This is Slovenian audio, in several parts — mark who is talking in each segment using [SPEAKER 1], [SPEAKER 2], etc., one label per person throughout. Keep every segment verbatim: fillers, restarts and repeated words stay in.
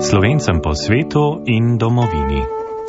[SPEAKER 1] Slovencem po svetu in domovini.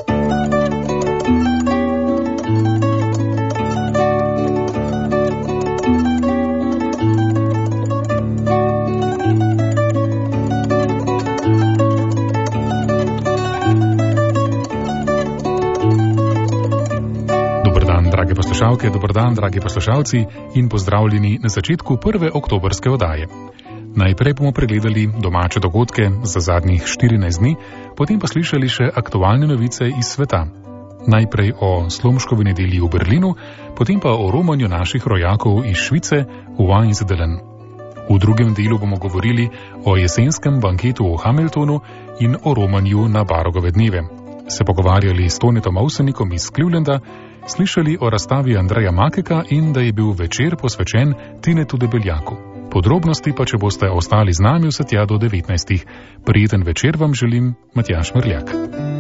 [SPEAKER 2] Drage poslušalke, dober dan, dragi poslušalci in pozdravljeni na začetku prve oktobrske oddaje. Najprej bomo pregledali domače dogodke za zadnjih štirinajst dni, potem pa slišali še aktualne novice iz sveta. Najprej o Slomškovi nedelji v Berlinu, potem pa o romanju naših rojakov iz Švice v Einsiedeln. V drugem delu bomo govorili o jesenskem banketu v Hamiltonu in o romanju na Barogove dneve. Se pogovarjali s Tonetom Avsenikom iz Clevelanda, slišali o razstavi Andreja Makeka in da je bil večer posvečen Tinetu Debeljaku. Podrobnosti pa, če boste ostali z nami vse tja do devetnajstih. Prijeten večer vam želim, Matjaž Mrljak.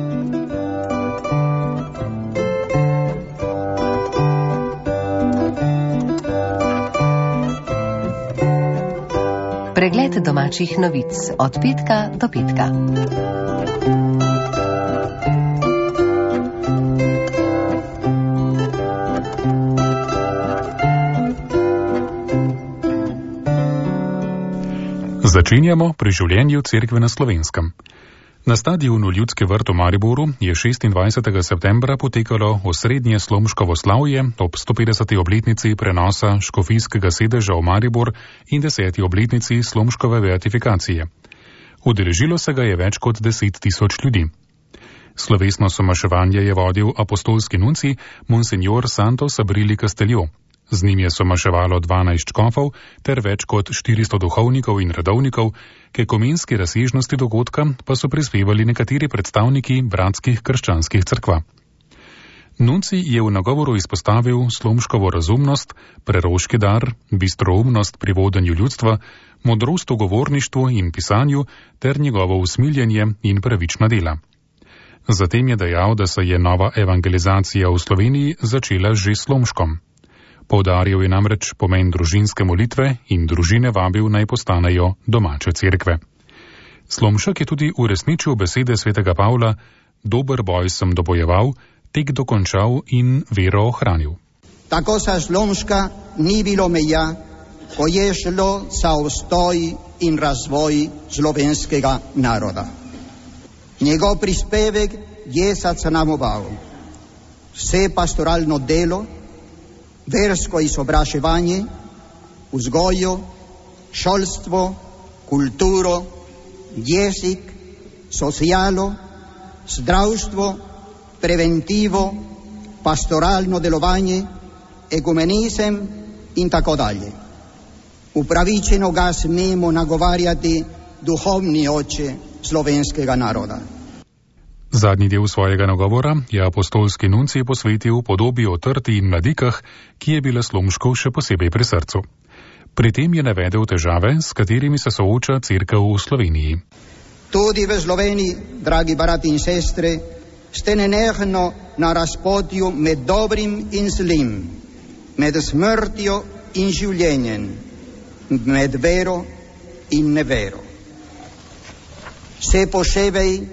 [SPEAKER 3] Pregled domačih novic od petka do petka.
[SPEAKER 2] Začenjamo pri življenju cerkve na Slovenskem. Na stadionu Ljudski vrt v Mariboru je šestindvajsetega septembra potekalo osrednje slomškovo slavje ob stopetdeseti obletnici prenosa škofijskega sedeža v Maribor in deseti obletnici slomškove beatifikacije. Udeležilo se ga je več kot deset tisoč ljudi. Slovesno somaševanje je vodil apostolski nunci Monsignor Santos Abrili Castelio. Z njim je somaševalo dvanajst škofov ter več kot štiristo duhovnikov in redovnikov, k ekumenski razsežnosti dogodka pa so prispevali nekateri predstavniki bratskih krščanskih cerkva. Nunci je v nagovoru izpostavil slomškovo razumnost, preroški dar, bistroumnost pri vodenju ljudstva, modrost v govorništvu in pisanju ter njegovo usmiljenje in pravična dela. Zatem je dejal, da se je nova evangelizacija v Sloveniji začela že s Slomškom. Poudaril je namreč pomen družinske molitve in družine vabil naj postanejo domače cerkve. Slomšek je tudi uresničil besede svetega Pavla: dober boj sem dobojeval, tek dokončal in vero ohranil.
[SPEAKER 4] Tako za Slomška ni bilo meja, ko je šlo za obstoj in razvoj slovenskega naroda. Njegov prispevek je zaznamoval vse pastoralno delo, versko izobraževanje, vzgojo, šolstvo, kulturo, jezik, socialo, zdravstvo, preventivo, pastoralno delovanje, ekumenizem in tako dalje. Upravičeno ga smemo nagovarjati duhovni oče slovenskega naroda.
[SPEAKER 2] Zadnji del svojega nagovora je apostolski nunci posvetil podobi o trti in mladikah, ki je bila Slomškov še posebej pri srcu. Pri tem je navedel težave, s katerimi se sooča cerkev v Sloveniji.
[SPEAKER 4] Tudi v Sloveniji, dragi brati in sestre, ste nenehno na razpotju med dobrim in zlim, med smrtjo in življenjem, med vero in nevero. Vse posebej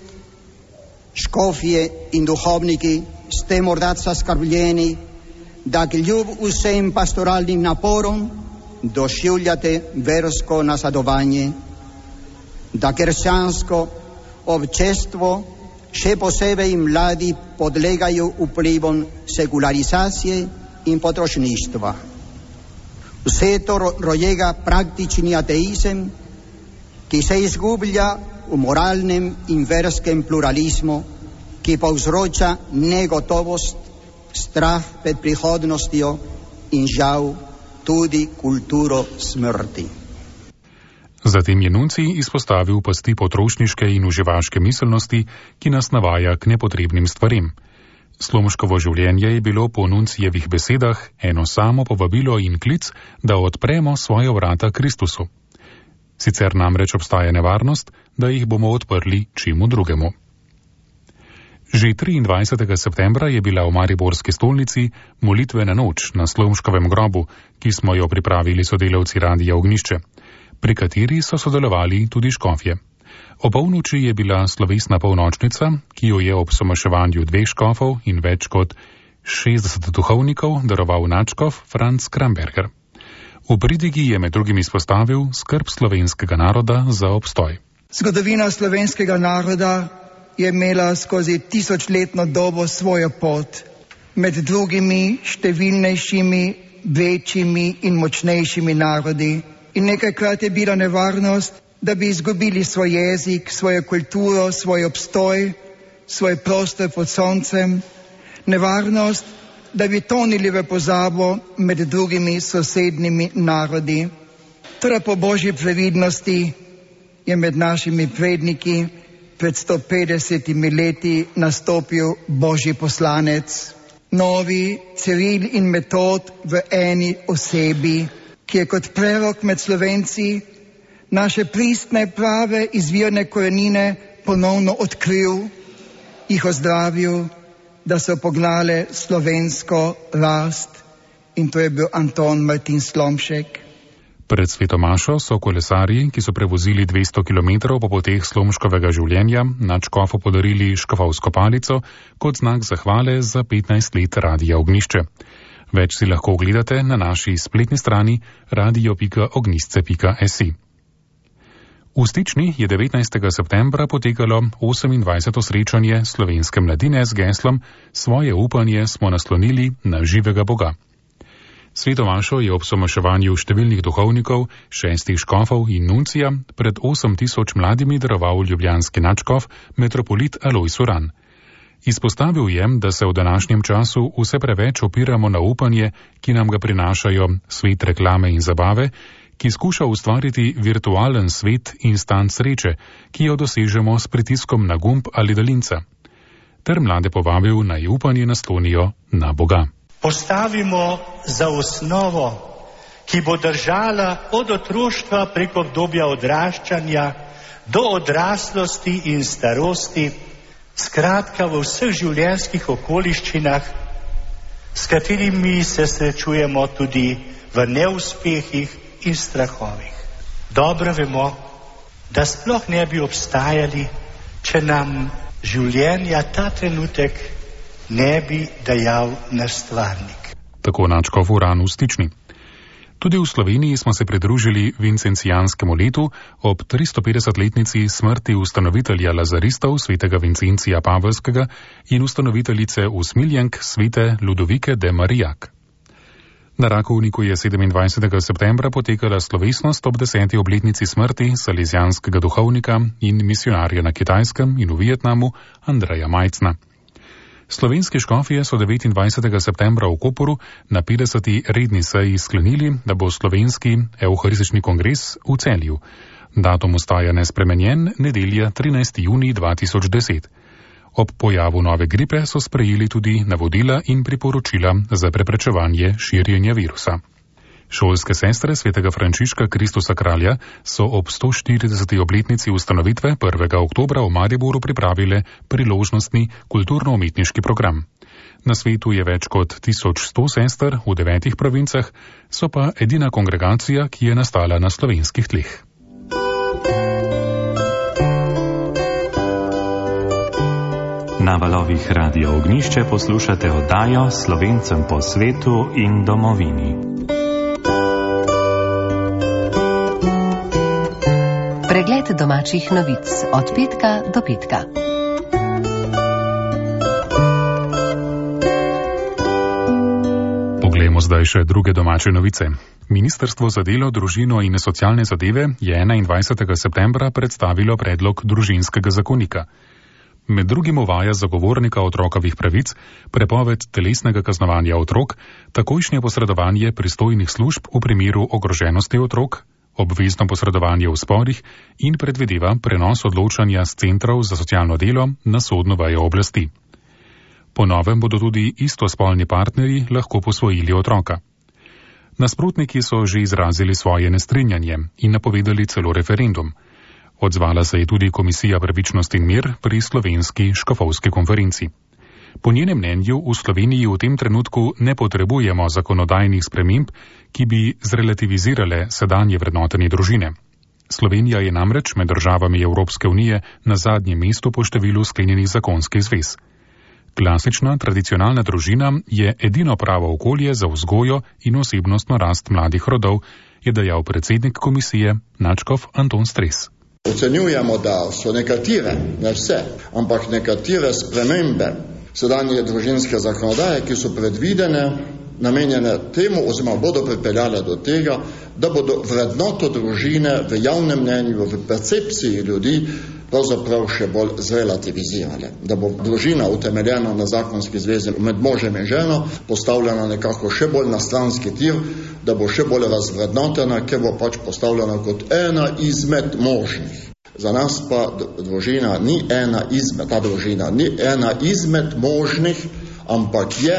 [SPEAKER 4] škofje in duhovniki ste morda zaskrbljeni, da kljub vsem pastoralnim naporom doživljate versko nazadovanje, da krščansko občestvo, še posebej mladi, podlegajo vplivom sekularizacije in potrošništva. Vse to rojega praktični ateizem, ki se izgublja v moralnem in verskem pluralizmu, ki povzroča negotovost, strah pred prihodnostjo in žal tudi kulturo smrti.
[SPEAKER 2] Zatem je nunci izpostavil pasti potrošniške in uživaške miselnosti, ki nas navaja k nepotrebnim stvarem. Slomškovo življenje je bilo po nuncijevih besedah eno samo povabilo in klic, da odpremo svoje vrata Kristusu. Sicer namreč obstaja nevarnost, da jih bomo odprli čemu drugemu. Že triindvajsetega septembra je bila v mariborski stolnici molitvena noč na Slomškovem grobu, ki smo jo pripravili sodelavci Radia Ognjišče, pri kateri so sodelovali tudi škofje. O polnoči je bila slovesna polnočnica, ki jo je ob somaševanju dveh škofov in več kot šestdeset duhovnikov daroval nadškof Franc Kramberger. V pridigi je med drugim izpostavil skrb slovenskega naroda za obstoj.
[SPEAKER 5] Zgodovina slovenskega naroda je imela skozi tisočletno dobo svojo pot, med drugimi številnejšimi, večjimi in močnejšimi narodi. In nekajkrat je bila nevarnost, da bi izgubili svoj jezik, svojo kulturo, svoj obstoj, svoj prostor pod soncem, nevarnost, da bi tonili v pozabo med drugimi sosednjimi narodi. Torej po božji previdnosti je med našimi predniki pred sto petdesetimi leti nastopil božji poslanec, novi Ciril in Metod v eni osebi, ki je kot prerok med Slovenci naše pristne, prave, izvirne korenine ponovno odkril, jih ozdravil, da so pognale slovensko rast, in to je bil Anton Martin Slomšek.
[SPEAKER 2] Pred svetomašo so kolesarji, ki so prevozili dvesto kilometrov po poteh Slomškovega življenja, nadškofu podarili škofovsko palico kot znak zahvale za petnajst let Radia Ognjišče. Več si lahko ogledate na naši spletni strani radio pika ognjišče pika si. V Stični je devetnajstega septembra potekalo osemindvajseto srečanje slovenske mladine z geslom Svoje upanje smo naslonili na živega Boga. Svetomašo je ob somaševanju številnih duhovnikov, šestih škofov in nuncija pred osem tisoč mladimi daroval ljubljanski nadškof metropolit Alojz Uran. Izpostavil je, da se v današnjem času vse preveč opiramo na upanje, ki nam ga prinašajo svet reklame in zabave, ki skuša ustvariti virtualen svet in stan sreče, ki jo dosežemo s pritiskom na gumb ali daljinca. Ter mlade povabil, naj upanje naslonijo na Boga.
[SPEAKER 6] Postavimo za osnovo, ki bo držala od otroštva preko obdobja odraščanja do odraslosti in starosti, skratka v vseh življenjskih okoliščinah, s katerimi se srečujemo tudi v neuspehih in strahovih. Dobro vemo, da sploh ne bi obstajali, če nam življenja ta trenutek ne bi dajal naš stvarnik.
[SPEAKER 2] Tako nadškof Uran v Stični. Tudi v Sloveniji smo se pridružili vincencijanskemu letu ob tristopetdesetletnici smrti ustanovitelja lazaristov svetega Vincencija Pavelskega in ustanoviteljice usmiljenk svete Ludovike de Marillac. Na Rakovniku je sedemindvajsetega septembra potekala slovesnost ob deseti obletnici smrti salezijanskega duhovnika in misionarja na Kitajskem in v Vietnamu Andreja Majcna. Slovenski škofje so devetindvajsetega septembra v Koporu na petdeseti redni seji sklenili, da bo slovenski evharistični kongres v Celju. Datum ostaja nespremenjen, nedelja trinajsti junij dva tisoč deset. Ob pojavu nove gripe so sprejeli tudi navodila in priporočila za preprečevanje širjenja virusa. Šolske sestre svetega Frančiška Kristusa Kralja so ob sto štirideseti obletnici ustanovitve prvega oktobra v Mariboru pripravile priložnostni kulturno-umetniški program. Na svetu je več kot tisoč sto sester v devetih provincah, so pa edina kongregacija, ki je nastala na slovenskih tleh.
[SPEAKER 1] Na valovih Radio Ognjišče poslušate oddajo Slovencem po svetu in domovini.
[SPEAKER 3] Pregled domačih novic od petka do petka.
[SPEAKER 2] Poglejmo zdaj še druge domače novice. Ministrstvo za delo, družino in socialne zadeve je enaindvajsetega septembra predstavilo predlog družinskega zakonika. Med drugim uvaja zagovornika otrokovih pravic, prepoved telesnega kaznovanja otrok, takojšnje posredovanje pristojnih služb v primeru ogroženosti otrok, obvezno posredovanje v sporih in predvideva prenos odločanja z centrov za socialno delo na sodno vejo oblasti. Po novem bodo tudi istospolni partnerji lahko posvojili otroka. Nasprotniki so že izrazili svoje nestrinjanje in napovedali celo referendum. Odzvala se je tudi Komisija pravičnost in mir pri slovenski škofovski konferenci. Po njenem mnenju v Sloveniji v tem trenutku ne potrebujemo zakonodajnih sprememb, ki bi zrelativizirale sedanje vrednotenje družine. Slovenija je namreč med državami Evropske unije na zadnjem mestu po številu sklenjenih zakonskih zvez. Klasična, tradicionalna družina je edino pravo okolje za vzgojo in osebnostno rast mladih rodov, je dejal predsednik komisije Načkov Anton Stres.
[SPEAKER 7] Ocenjujemo, da so nekatere, ne vse, ampak nekatere spremembe sedanje družinske zakonodaje, ki so predvidene, namenjene temu oziroma bodo pripeljale do tega, da bodo vrednoto družine v javnem mnenju, v percepciji ljudi pravzaprav še bolj zrelativizirale. Da bo družina utemeljena na zakonski zvezi med možem in ženo postavljena nekako še bolj na stranski tir, da bo še bolj razvrednotena, ker bo pač postavljena kot ena izmed možnih. Za nas pa družina ni ena izmed, ta družina ni ena izmed možnih, ampak je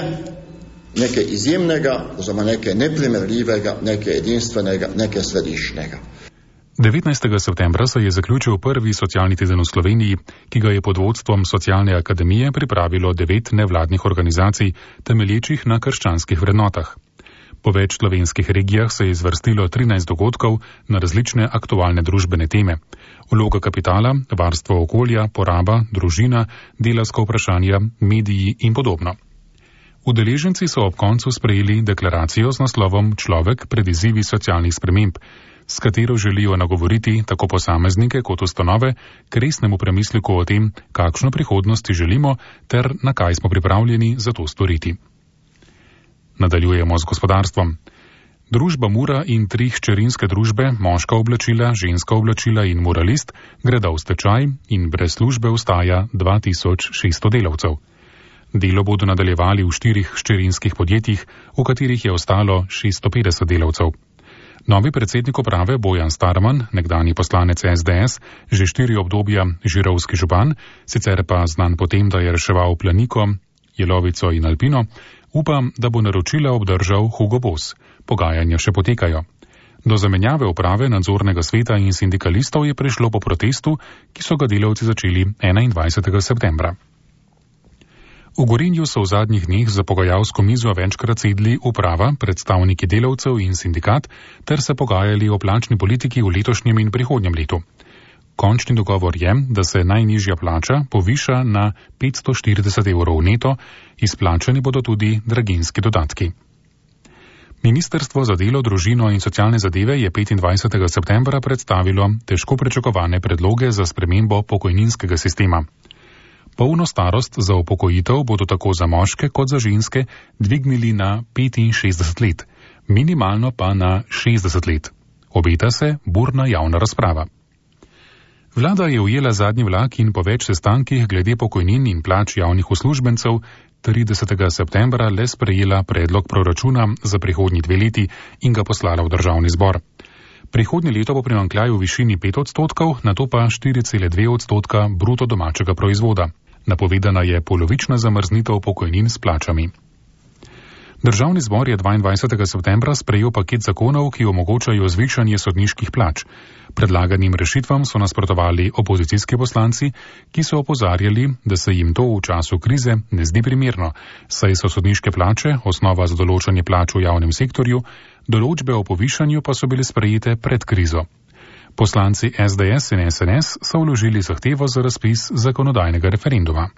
[SPEAKER 7] nekaj izjemnega, oziroma nekaj neprimerljivega, nekaj edinstvenega, nekaj središnjega.
[SPEAKER 2] devetnajstega septembra se je zaključil prvi socialni teden v Sloveniji, ki ga je pod vodstvom Socialne akademije pripravilo devet nevladnih organizacij, temelječih na krščanskih vrednotah. Po več slovenskih regijah se je izvrstilo trinajst dogodkov na različne aktualne družbene teme. Vloga kapitala, varstvo okolja, poraba, družina, delavska vprašanja, mediji in podobno. Udeleženci so ob koncu sprejeli deklaracijo z naslovom Človek pred izzivi socialnih sprememb, s katero želijo nagovoriti tako posameznike kot ustanove k resnemu premisliku o tem, kakšno prihodnost si želimo ter na kaj smo pripravljeni za to storiti. Nadaljujemo z gospodarstvom. Družba Mura in tri hčerinske družbe, moška oblačila, ženska oblačila in Muralist, gredo v stečaj in brez službe ostaja dva tisoč šeststo delavcev. Delo bodo nadaljevali v štirih hčerinskih podjetjih, v katerih je ostalo šeststo petdeset delavcev. Novi predsednik uprave Bojan Starman, nekdanji poslanec S D S, že štiri obdobja žirovski župan, sicer pa znan potem, da je reševal Planiko, Jelovico in Alpino, upa, da bo naročila obdržal Hugo Boss. Pogajanja še potekajo. Do zamenjave uprave, nadzornega sveta in sindikalistov je prišlo po protestu, ki so ga delavci začeli enaindvajsetega septembra. V Gorenju so v zadnjih dneh za pogajalsko mizo večkrat sedli uprava, predstavniki delavcev in sindikat ter se pogajali o plačni politiki v letošnjem in prihodnjem letu. Končni dogovor je, da se najnižja plača poviša na petsto štirideset evrov neto, izplačani bodo tudi draginjski dodatki. Ministrstvo za delo, družino in socialne zadeve je petindvajsetega septembra predstavilo težko pričakovane predloge za spremembo pokojninskega sistema. Polno starost za upokojitev bodo tako za moške kot za ženske dvignili na petinšestdeset let, minimalno pa na šestdeset let. Obeta se burna javna razprava. Vlada je ujela zadnji vlak in po več sestankih glede pokojnin in plač javnih uslužbencev tridesetega septembra le sprejela predlog proračuna za prihodnji dve leti in ga poslala v državni zbor. Prihodnje leto bo primanjkljaj v višini pet odstotkov, nato pa štiri cele dve odstotka bruto domačega proizvoda. Napovedana je polovična zamrznitev pokojnin s plačami. Državni zbor je dvaindvajsetega septembra sprejel paket zakonov, ki omogočajo zvišanje sodniških plač. Predlaganim rešitvam so nasprotovali opozicijski poslanci, ki so opozarjali, da se jim to v času krize ne zdi primerno, saj so sodniške plače osnova za določanje plač v javnem sektorju, določbe o povišanju pa so bile sprejete pred krizo. Poslanci S D S in S N S so vložili zahtevo za razpis zakonodajnega referenduma.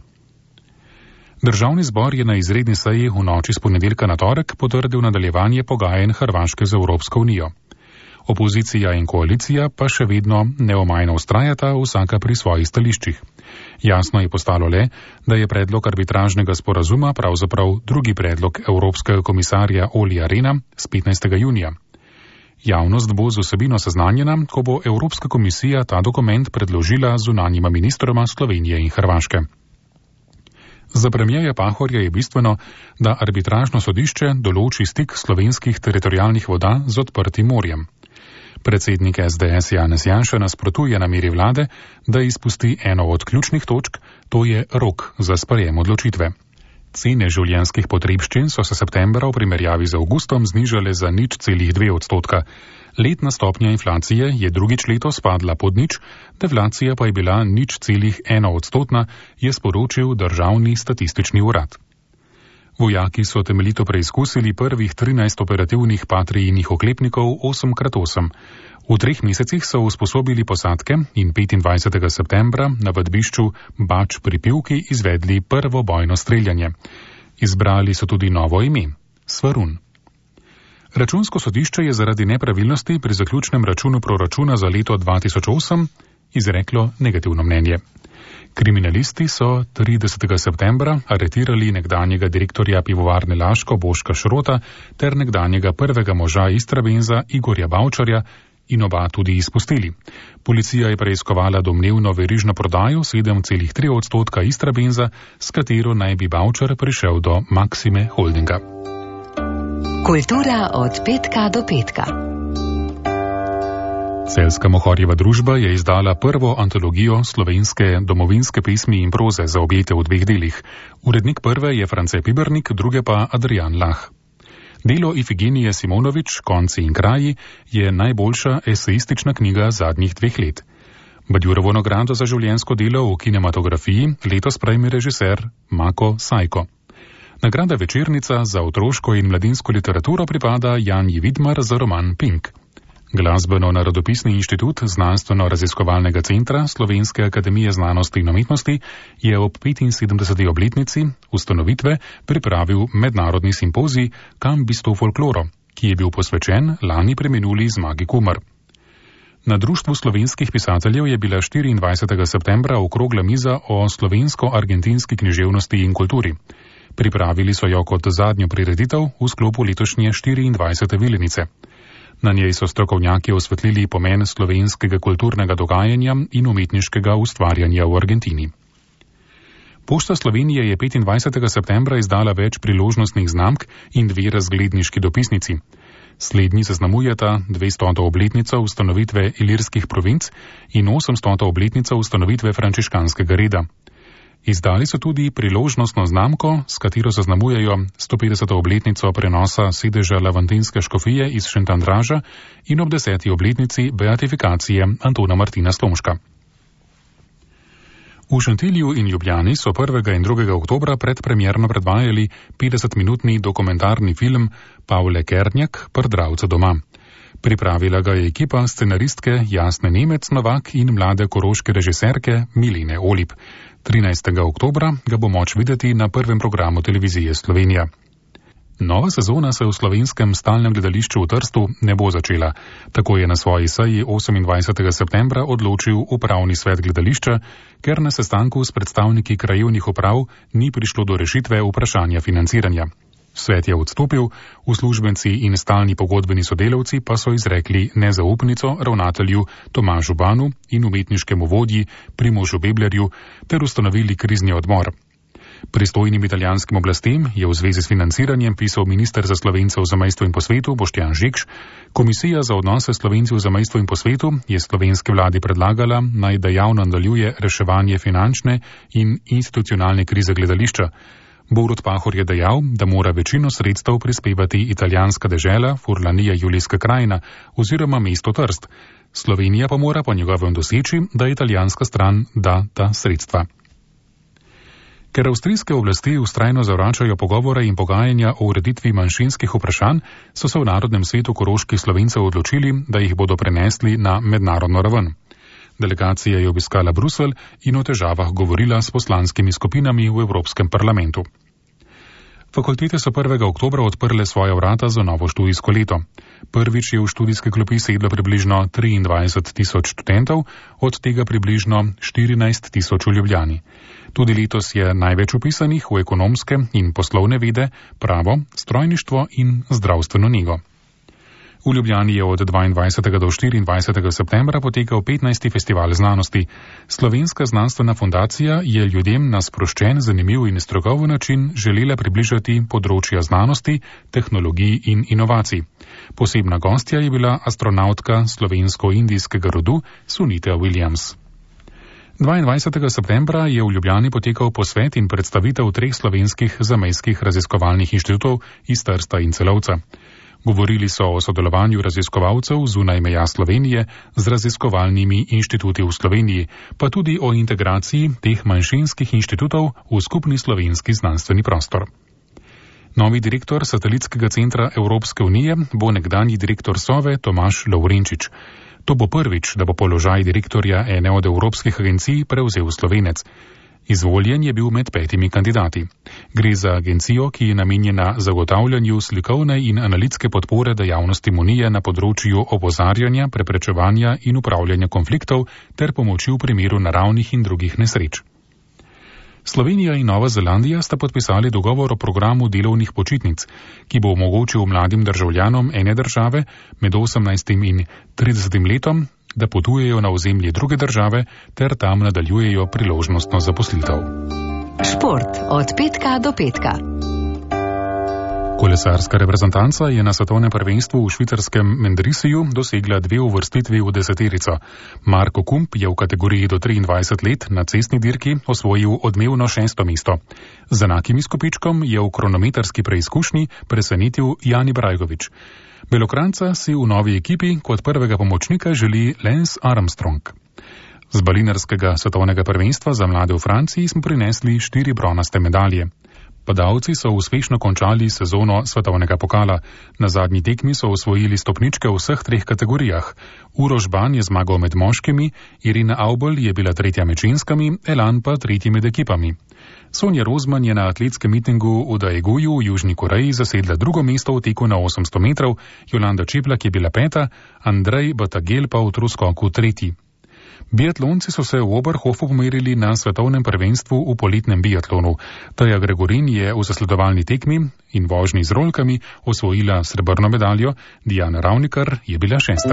[SPEAKER 2] Državni zbor je na izredni seji v noči s ponedeljka na torek potrdil nadaljevanje pogajanj Hrvaške z Evropsko unijo. Opozicija in koalicija pa še vedno neomajno vztrajata vsaka pri svojih stališčih. Jasno je postalo le, da je predlog arbitražnega sporazuma pravzaprav drugi predlog Evropskega komisarja Olija Rehna z petnajstega junija. Javnost bo z vsebino seznanjena, ko bo Evropska komisija ta dokument predložila zunanjima ministroma Slovenije in Hrvaške. Za premierja Pahorja je bistveno, da arbitražno sodišče določi stik slovenskih teritorijalnih voda z odprtim morjem. Predsednik S D S Janez Janša nasprotuje nameri vlade, da izpusti eno od ključnih točk, to je rok za sprejem odločitve. Cene življenjskih potrebščin so se septembra v primerjavi z avgustom znižale za nič celih dve odstotka. Letna stopnja inflacije je drugič letos padla pod nič, deflacija pa je bila nič celih ena odstotna, je sporočil Državni statistični urad. Vojaki so temeljito preizkusili prvih trinajst operativnih Patrijinih oklepnikov osem krat osem. V treh mesecih so usposobili posadke in petindvajsetega septembra na vadbišču Bač pri Pivki izvedli prvo bojno streljanje. Izbrali so tudi novo ime – Svarun. Računsko sodišče je zaradi nepravilnosti pri zaključnem računu proračuna za leto dva tisoč osem izreklo negativno mnenje. Kriminalisti so tridesetega septembra aretirali nekdanjega direktorja pivovarne Laško Boška Šrota ter nekdanjega prvega moža Istrabenza Igorja Bavčarja in oba tudi izpustili. Policija je preiskovala domnevno verižno prodajo sedem celih tri odstotka Istrabenza, s katero naj bi Bavčar prišel do Maksime Holdinga.
[SPEAKER 3] Kultura od petka do petka.
[SPEAKER 2] Celjska Mohorjeva družba je izdala prvo antologijo slovenske domovinske pesmi in proze za objete v dveh delih. Urednik prve je France Pibernik, druge pa Adrian Lah. Delo Ifigenije Simonovič, Konci in kraji, je najboljša esejistična knjiga zadnjih dveh let. Badjurovo nagrado za življenjsko delo v kinematografiji letos prejme režiser Mako Sajko. Nagrada Večernica za otroško in mladinsko literaturo pripada Janji Vidmar za roman Pink. Glasbeno-narodopisni inštitut Znanstveno-raziskovalnega centra Slovenske akademije znanosti in umetnosti je ob petinsedemdeseti obletnici ustanovitve pripravil mednarodni simpozij Kam bisto folkloro, ki je bil posvečen lani preminuli Zmagi Kumar. Na Društvu slovenskih pisateljev je bila štiriindvajsetega septembra okrogla miza o slovensko-argentinski književnosti in kulturi. Pripravili so jo kot zadnjo prireditev v sklopu letošnje štiriindvajsete Vilenice. Na njej so strokovnjaki osvetlili pomen slovenskega kulturnega dogajanja in umetniškega ustvarjanja v Argentini. Pošta Slovenije je petindvajsetega septembra izdala več priložnostnih znamk in dve razgledniški dopisnici. Slednji zaznamujeta dvestoto obletnico ustanovitve Ilirskih provinc in osemstoto obletnico ustanovitve frančiškanskega reda. Izdali so tudi priložnostno znamko, s katero zaznamujejo stopetdeseto obletnico prenosa sedeža Lavantinske škofije iz Šentandraža in ob deseti obletnici beatifikacije Antona Martina Slomška. V Šentilju in Ljubljani so prvega in drugega oktobra predpremierno predvajali petdesetminutni dokumentarni film Pavle Kernjak Prdravca doma. Pripravila ga je ekipa scenaristke Jasne Nemec Novak in mlade koroške režiserke Milene Olip. trinajstega oktobra ga bo moč videti na prvem programu televizije Slovenija. Nova sezona se v slovenskem stalnem gledališču v Trstu ne bo začela. Tako je na svoji seji osemindvajsetega septembra odločil upravni svet gledališča, ker na sestanku s predstavniki krajevnih uprav ni prišlo do rešitve vprašanja financiranja. Svet je odstopil, uslužbenci in stalni pogodbeni sodelavci pa so izrekli nezaupnico ravnatelju Tomažu Banu in umetniškemu vodji Primožu Beblerju ter ustanovili krizni odmor. Pristojnim italijanskim oblastem je v zvezi s financiranjem pisal minister za Slovence v zamejstvu in po svetu Boštjan Žikš. Komisija za odnose Slovencev v zamejstvu in po svetu je slovenski vladi predlagala, naj dejavno nadaljuje reševanje finančne in institucionalne krize gledališča. Borut Pahor je dejal, da mora večino sredstev prispevati italijanska dežela Furlanija Julijska krajina oziroma mesto Trst. Slovenija pa mora po njegovem doseči, da italijanska stran da ta sredstva. Ker avstrijske oblasti vztrajno zavračajo pogovore in pogajanja o ureditvi manjšinskih vprašanj, so se v Narodnem svetu koroških Slovencev odločili, da jih bodo prenesli na mednarodno raven. Delegacija je obiskala Bruselj in o težavah govorila s poslanskimi skupinami v Evropskem parlamentu. Fakultete so prvega oktobra odprle svoja vrata za novo študijsko leto. Prvič je v študijske klopi sedlo približno triindvajset tisoč študentov, od tega približno štirinajst tisoč v Ljubljani. Tudi letos je največ upisanih v ekonomske in poslovne vede, pravo, strojništvo in zdravstveno nego. V Ljubljani je od dvaindvajsetega do štiriindvajsetega septembra potekal petnajsti festival znanosti. Slovenska znanstvena fundacija je ljudem na sproščen, zanimiv in strokoven način želela približati področja znanosti, tehnologij in inovacij. Posebna gostja je bila astronautka slovensko-indijskega rodu Sunita Williams. dvaindvajsetega septembra je v Ljubljani potekal posvet in predstavitev treh slovenskih zamejskih raziskovalnih inštitutov iz Trsta in Celovca. Govorili so o sodelovanju raziskovalcev zunaj meja Slovenije z raziskovalnimi inštituti v Sloveniji, pa tudi o integraciji teh manjšinskih inštitutov v skupni slovenski znanstveni prostor. Novi direktor satelitskega centra Evropske unije bo nekdanji direktor Sove Tomaž Lovrenčič. To bo prvič, da bo položaj direktorja ene od evropskih agencij prevzel Slovenec. Izvoljen je bil med petimi kandidati. Gre za agencijo, ki je namenjena zagotavljanju slikovne in analitske podpore dejavnostim unije na področju opozarjanja, preprečevanja in upravljanja konfliktov ter pomoči v primeru naravnih in drugih nesreč. Slovenija in Nova Zelandija sta podpisali dogovor o programu delovnih počitnic, ki bo omogočil mladim državljanom ene države med osemnajstim in tridesetim letom, da potujejo na ozemlje druge države ter tam nadaljujejo priložnostno zaposlitev.
[SPEAKER 3] Šport od petka do petka.
[SPEAKER 2] Kolesarska reprezentanca je na svetovnem prvenstvu v švicarskem Mendrisiju dosegla dve uvrstitvi v deseterico. Marko Kump je v kategoriji do triindvajset let na cestni dirki osvojil odmevno šesto mesto. Z enakim izkupičkom je v kronometrski preizkušnji presenetil Jani Brajkovič. Belokranca si v novi ekipi kot prvega pomočnika želi Lance Armstrong. Z balinarskega svetovnega prvenstva za mlade v Franciji smo prinesli štiri bronaste medalje. Padalci so uspešno končali sezono svetovnega pokala. Na zadnji tekmi so osvojili stopničke v vseh treh kategorijah. Uroš Ban je zmagal med moškimi, Irina Aubel je bila tretja med ženskami, Elan pa tretji med ekipami. Sonja Rozman je na atletskem mitingu v Daeguju v Južni Koreji zasedla drugo mesto v teku na osemsto metrov, Jolanda Čeplak je bila peta, Andrej Batagel pa v troskoku tretji. Biatlonci so se v Oberhofu pomerili na svetovnem prvenstvu v poletnem biatlonu. Taja Gregorin je v zasledovalni tekmi in vožnji z rolkami osvojila srebrno medaljo, Diana Ravnikar je bila šesta.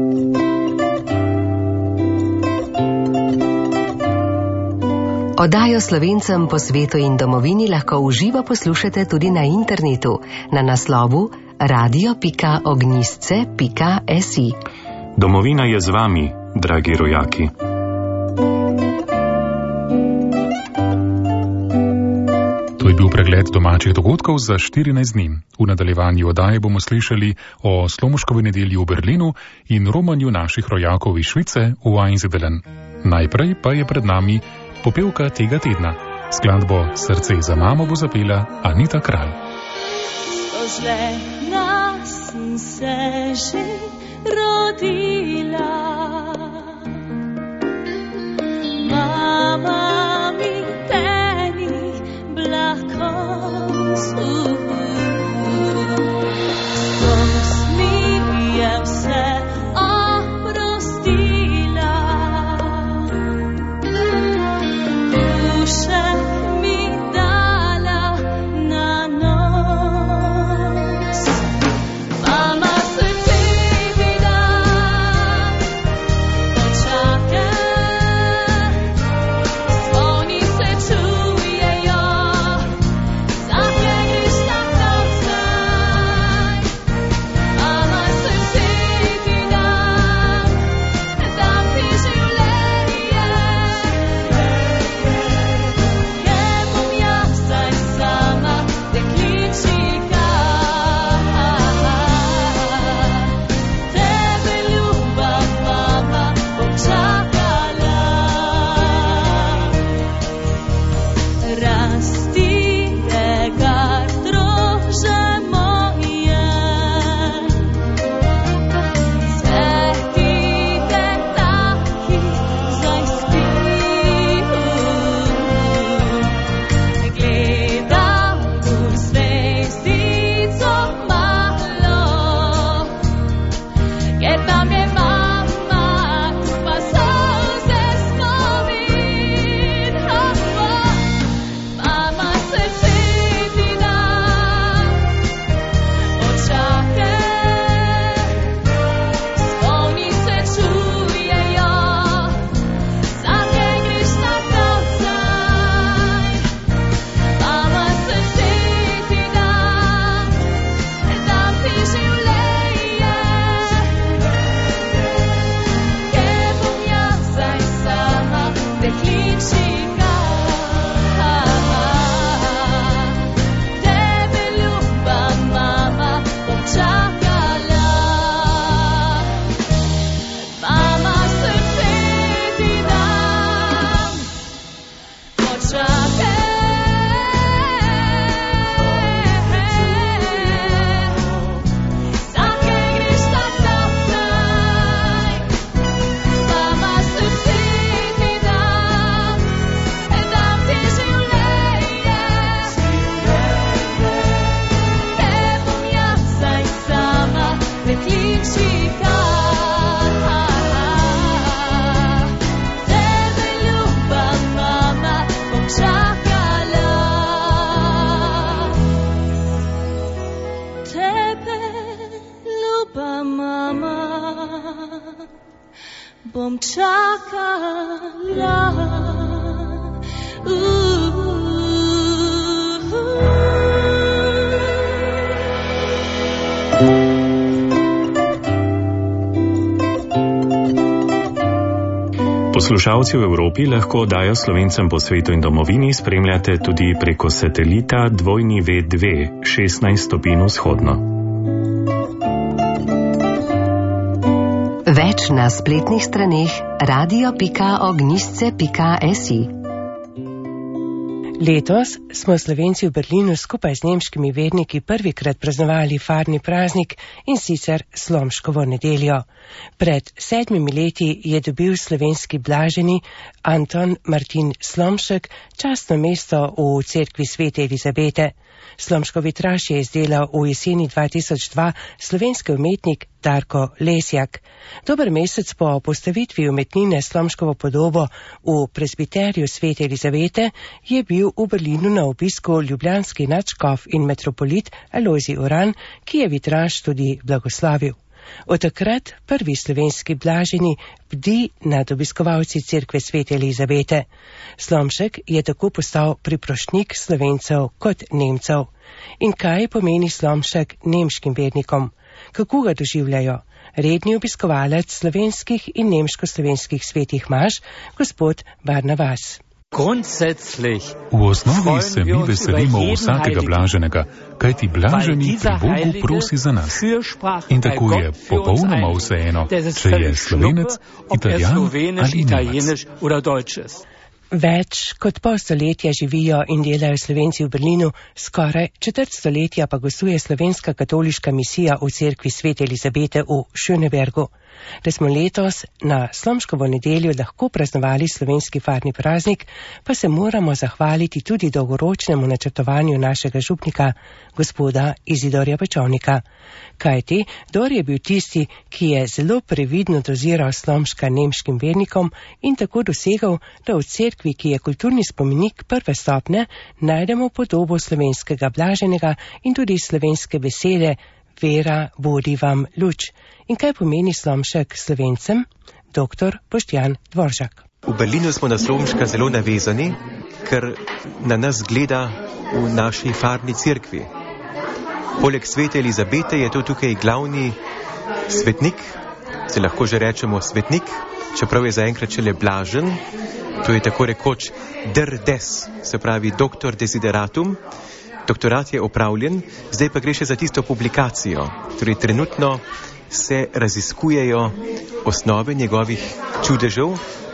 [SPEAKER 3] Oddajo Slovencem po svetu in domovini lahko v živo poslušate tudi na internetu na naslovu radio pika ognjisce pika si.
[SPEAKER 1] Domovina je z vami, dragi rojaki.
[SPEAKER 2] To je bil pregled domačih dogodkov za štirinajst dni. V nadaljevanju oddaje bomo slišali o Slomoškovi nedelji v Berlinu in romanju naših rojakov iz Švice v Einsiedeln. Najprej pa je pred nami popevka tega tedna. Skladbo Srce za mamo bo zapela Anita Kralj.
[SPEAKER 8] Stožena sem se že rodila, mama mi peni blakom suhu, tom smijem se oprostila, duše mi dala na nos. Mama, srce mi daj, čakala. Uh.
[SPEAKER 1] Poslušalci v Evropi lahko oddajo Slovencem po svetu in domovini spremljate tudi preko satelita dvojni ve dve šestnajst stopinj vzhodno.
[SPEAKER 3] Več na spletnih straneh radio pika ognjišče pika si.
[SPEAKER 9] Letos smo Slovenci v Berlinu skupaj z nemškimi verniki prvikrat praznovali farni praznik, in sicer Slomškovo nedeljo. Pred sedmimi leti je dobil slovenski blaženi Anton Martin Slomšek častno mesto v cerkvi svete Elizabete. Slomškov vitraž je izdelal v jeseni dva tisoč dva slovenski umetnik Darko Lesjak. Dober mesec po postavitvi umetnine Slomškovo podobo v presbiterju svete Elizabete je bil v Berlinu na obisku ljubljanski nadškof in metropolit Alojzij Uran, ki je vitraž tudi blagoslavil. Od takrat prvi slovenski blaženi bdi nad obiskovalci cerkve svete Elizabete. Slomšek je tako postal priprošnjik Slovencev kot Nemcev. In kaj pomeni Slomšek nemškim vernikom? Kako ga doživljajo? Redni obiskovalec slovenskih in nemško-slovenskih svetih maš, gospod Barnabas.
[SPEAKER 2] V osnovi se mi veselimo vsakega blaženega, kajti blaženi pri Bogu prosi za nas. In tako je popolnoma vseeno, če je Slovenec, Italijan ali Nemec.
[SPEAKER 9] Več kot pol stoletja živijo in delajo Slovenci v Berlinu, skoraj četrt stoletja pa gostuje slovenska katoliška misija v cerkvi svete Elizabete v Schönebergu. Da smo letos na Slomškovo nedeljo lahko praznovali slovenski farni praznik, pa se moramo zahvaliti tudi dolgoročnemu načrtovanju našega župnika, gospoda Izidorja Pečovnika. Kajti, Dor je bil tisti, ki je zelo previdno doziral Slomška nemškim vernikom in tako dosegal, da v cerkvi, ki je kulturni spomenik prve stopnje, najdemo podobo slovenskega blaženega in tudi slovenske besede Vera vodi vam luč. In kaj pomeni Slomšek Slovencem? Doktor Boštjan Dvoržak.
[SPEAKER 10] V Berlinu smo na Slomška zelo navezani, ker na nas gleda v naši farni cerkvi. Poleg svete Elizabete je to tukaj glavni svetnik, se lahko že rečemo svetnik, čeprav je zaenkrat šele blažen, to je tako rekoč der des, se pravi doktor desideratum. Doktorat je opravljen, zdaj pa gre še za tisto publikacijo. Torej, trenutno se raziskujejo osnove njegovih čudežev,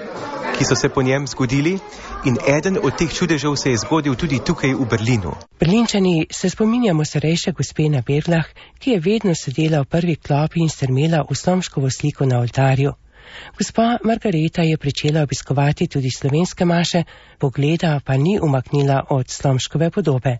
[SPEAKER 10] ki so se po njem zgodili, in eden od teh čudežev se je zgodil tudi tukaj v Berlinu.
[SPEAKER 9] Berlinčani se spominjamo starejše gospe na Berlah, ki je vedno sedela v prvi klopi in strmela v Slomškovo sliko na oltarju. Gospa Margareta je pričela obiskovati tudi slovenske maše, pogleda pa ni umaknila od Slomškove podobe.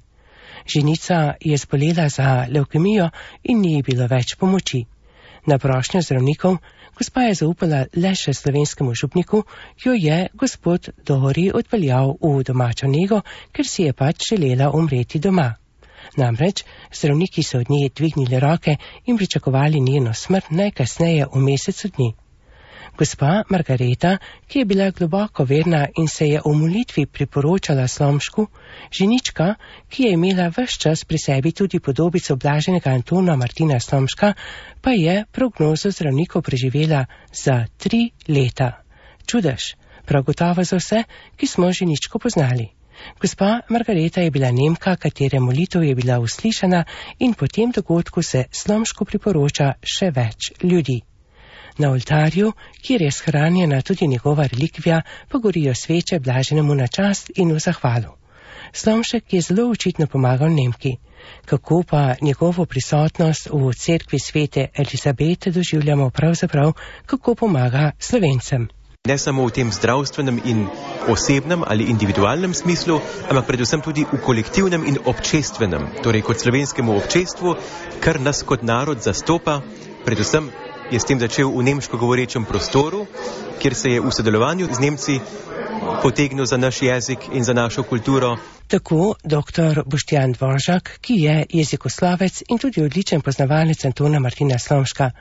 [SPEAKER 9] Ženica je zbolela za levkemijo in ni bilo več pomoči. Na prošnjo zdravnikov, gospa je zaupala le še slovenskemu župniku, jo je gospod Dori odpeljal v domačo nego, ker si je pač želela umreti doma. Namreč zdravniki so od nje dvignili roke in pričakovali njeno smrt najkasneje v mesecu dni. Gospa Margareta, ki je bila globoko verna in se je v molitvi priporočala Slomšku, ženička, ki je imela ves čas pri sebi tudi podobico blaženega Antona Martina Slomška, pa je prognozo zdravnikov preživela za tri leta. Čudež, prav gotovo za vse, ki smo ženičko poznali. Gospa Margareta je bila Nemka, katere molitev je bila uslišana, in po tem dogodku se Slomšku priporoča še več ljudi. Na oltarju, kjer je shranjena tudi njegova relikvija, pa gorijo sveče blaženemu na čast in v zahvalu. Slomšek je zelo očitno pomagal Nemki. Kako pa njegovo prisotnost v cerkvi svete Elizabete doživljamo pravzaprav, kako pomaga Slovencem?
[SPEAKER 10] Ne samo v tem zdravstvenem in osebnem ali individualnem smislu, ampak predvsem tudi v kolektivnem in občestvenem, torej kot slovenskemu občestvu, kar nas kot narod zastopa, predvsem je s tem začel v nemško govorečem prostoru, kjer se je v sodelovanju z Nemci potegnil za naš jezik in za našo kulturo.
[SPEAKER 9] Tako doktor Boštjan Dvoržak, ki je jezikoslovec in tudi odličen poznavalec Antona Martina Slomška.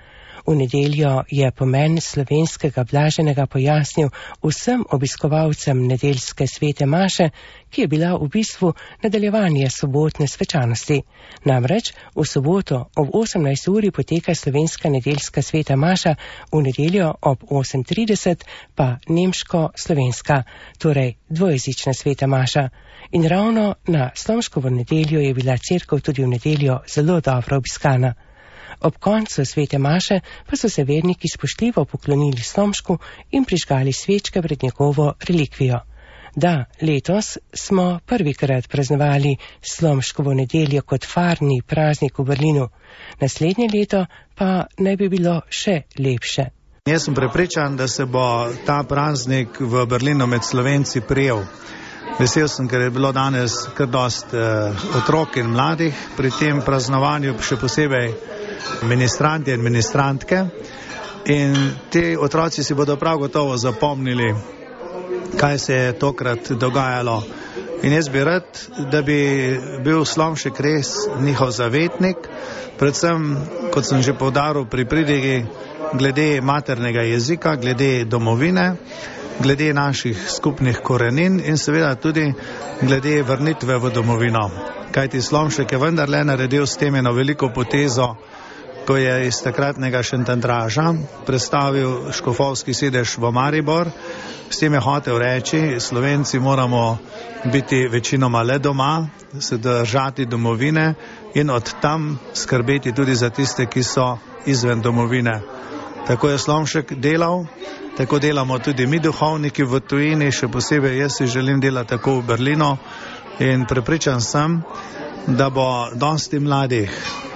[SPEAKER 9] V nedeljo je pomen slovenskega blaženega pojasnil vsem obiskovalcem nedeljske svete maše, ki je bila v bistvu nadaljevanje sobotne svečanosti. Namreč v soboto ob osemnajsti uri poteka slovenska nedeljska sveta maša, v nedeljo ob osem trideset pa nemško-slovenska, torej dvojezična sveta maša. In ravno na Slomškovo nedeljo je bila cerkev tudi v nedeljo zelo dobro obiskana. Ob koncu svete maše pa so se verniki spoštljivo poklonili Slomšku in prižgali svečke pred njegovo relikvijo. Da, letos smo prvikrat praznovali Slomškovo nedeljo kot farni praznik v Berlinu. Naslednje leto pa naj bi bilo še lepše.
[SPEAKER 11] Jaz sem prepričan, da se bo ta praznik v Berlinu med Slovenci prijel. Vesel sem, ker je bilo danes kar dost eh, otrok in mladih pri tem praznovanju, še posebej ministranti in ministrantke. In ti otroci si bodo prav gotovo zapomnili, kaj se je tokrat dogajalo. In jaz bi rad, da bi bil Slomšek res njihov zavetnik, predvsem, kot sem že poudaril pri pridigi, glede maternega jezika, glede domovine, glede naših skupnih korenin in seveda tudi glede vrnitve v domovino. Kajti Slomšek je vendarle naredil s tem eno veliko potezo, ko je iz takratnega Šentandraža predstavil škofovski sedež v Maribor. S tem je hotel reči, Slovenci moramo biti večinoma le doma, se držati domovine in od tam skrbeti tudi za tiste, ki so izven domovine. Tako je Slomšek delal, tako delamo tudi mi duhovniki v tujini, še posebej jaz si želim delati tako v Berlinu in prepričan sem, da bo dosti mladih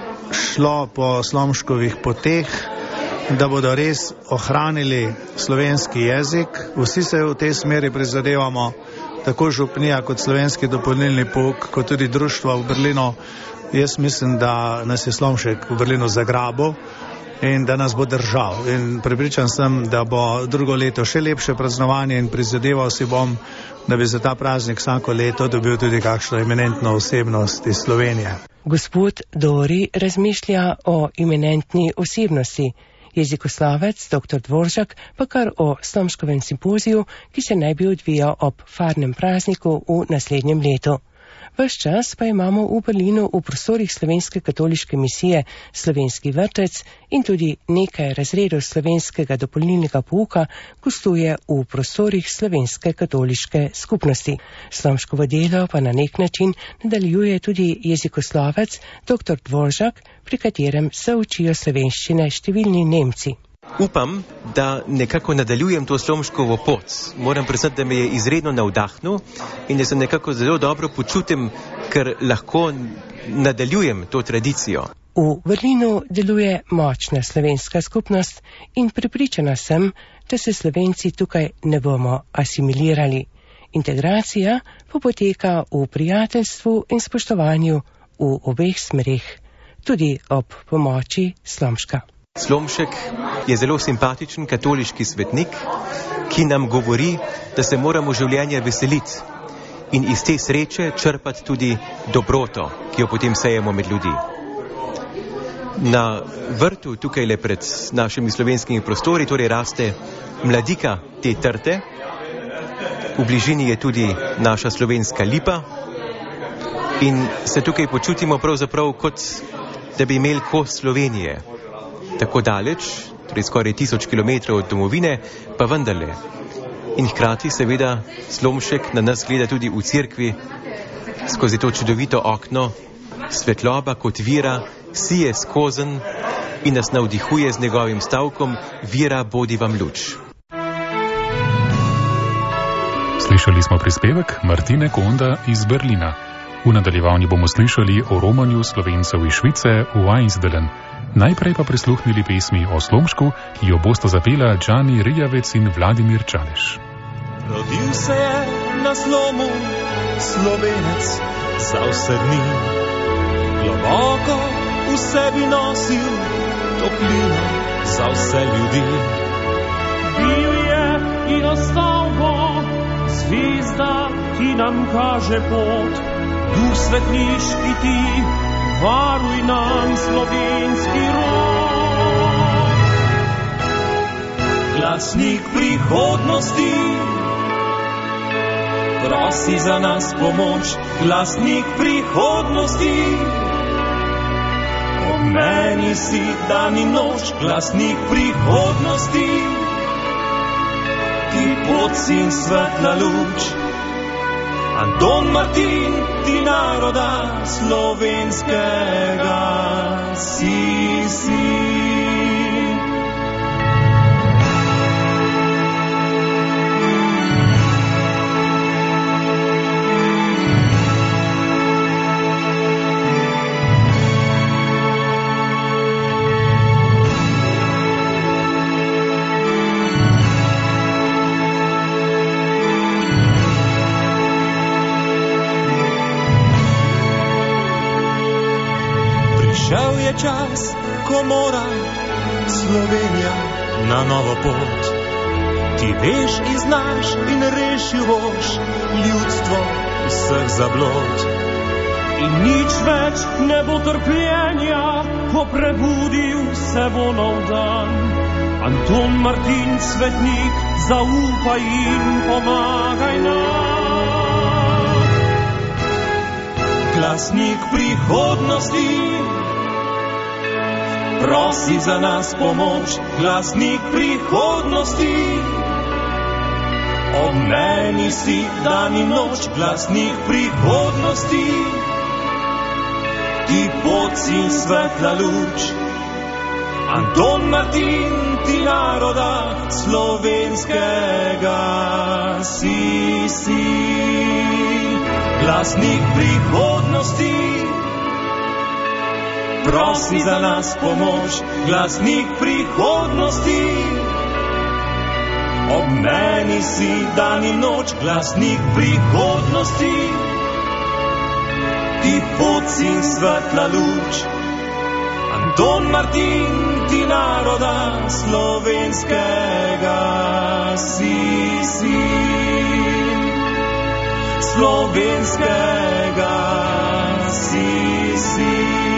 [SPEAKER 11] šlo po Slomškovih poteh, da bodo res ohranili slovenski jezik. Vsi se v tej smeri prizadevamo, tako župnija kot slovenski dopolnilni pouk, kot tudi društva v Berlinu. Jaz mislim, da nas je Slomšek v Berlinu zagrabil in da nas bo držal. In prepričan sem, da bo drugo leto še lepše praznovanje in prizadeval si bom, da bi za ta praznik vsako leto dobil tudi kakšno eminentno osebnost iz Slovenije.
[SPEAKER 9] Gospod Dori razmišlja o eminentni osebnosti. Jezikoslovec dr. Dvoržak pa kar o Slomškovem simpoziju, ki se naj bi odvijal ob farnem prazniku v naslednjem letu. Ves čas pa imamo v Berlinu v prostorih Slovenske katoliške misije Slovenski vrtec in tudi nekaj razredov slovenskega dopolnilnega pouka gostuje v prostorih Slovenske katoliške skupnosti. Slomškovo delo pa na nek način nadaljuje tudi jezikoslovec dr. Dvoržak, pri katerem se učijo slovenščine številni Nemci.
[SPEAKER 10] Upam, da nekako nadaljujem to Slomškovo pot. Moram priznati, da me je izredno navdahnil in da se nekako zelo dobro počutim, ker lahko nadaljujem to tradicijo.
[SPEAKER 9] V Berlinu deluje močna slovenska skupnost in prepričana sem, da se Slovenci tukaj ne bomo asimilirali. Integracija pa poteka v prijateljstvu in spoštovanju v obeh smereh, tudi ob pomoči Slomška.
[SPEAKER 10] Slomšek je zelo simpatičen katoliški svetnik, ki nam govori, da se moramo življenja veseliti in iz te sreče črpati tudi dobroto, ki jo potem sejemo med ljudi. Na vrtu tukaj le pred našimi slovenskimi prostori torej raste mladika te trte, v bližini je tudi naša slovenska lipa in se tukaj počutimo pravzaprav kot da bi imeli kos Slovenije. Tako daleč, torej skoraj tisoč kilometrov od domovine, pa vendarle. In hkrati seveda Slomšek na nas gleda tudi v cerkvi skozi to čudovito okno, svetloba kot vira sije skozen in nas navdihuje z njegovim stavkom Vira bodi vam luč.
[SPEAKER 2] Slišali smo prispevek Martine Konda iz Berlina. V nadaljevanju bomo slišali o romanju Slovencev iz Švice v Einsdalen. Najprej pa prisluhnili pesmi o Slomšku, ki jo bosta zapela Džani Rijavec in Vladimir Čaleš.
[SPEAKER 12] Rodil se je na slomu Slovenec za vse dni. Globoko v sebi nosil toplino za vse ljudi. Bil je in ostal bo zvezda, ki nam kaže pot. Duh svetniški ti, varuj nam slovenski rod. glasnik prihodnosti. Prosi za nas pomoč, glasnik prihodnosti. Ob meni si dan in noč, glasnik prihodnosti. Ti pot si in svetla luč, Anton Martin, ti naroda slovenskega si, si. Prišel je čas, ko mora Slovenija na novo pot. Ti veš in znaš in rešil boš ljudstvo vseh zablod. In nič več ne bo trpljenja, ko prebudil se bo nov dan. Anton Martin, svetnik, zaupaj in pomagaj nam. Glasnik prihodnosti, prosi za nas pomoč, glasnik prihodnosti. Ob meni si dan in noč, glasnik prihodnosti. Ti pot si in svetla luč, Anton Martin, ti naroda slovenskega si, si. Glasnik prihodnosti, prosi za nas pomoč, glasnik prihodnosti. Ob meni si dan in noč, glasnik prihodnosti. Ti pot si in svetla luč, Anton Martin, ti naroda slovenskega si, si. Slovenskega si, si.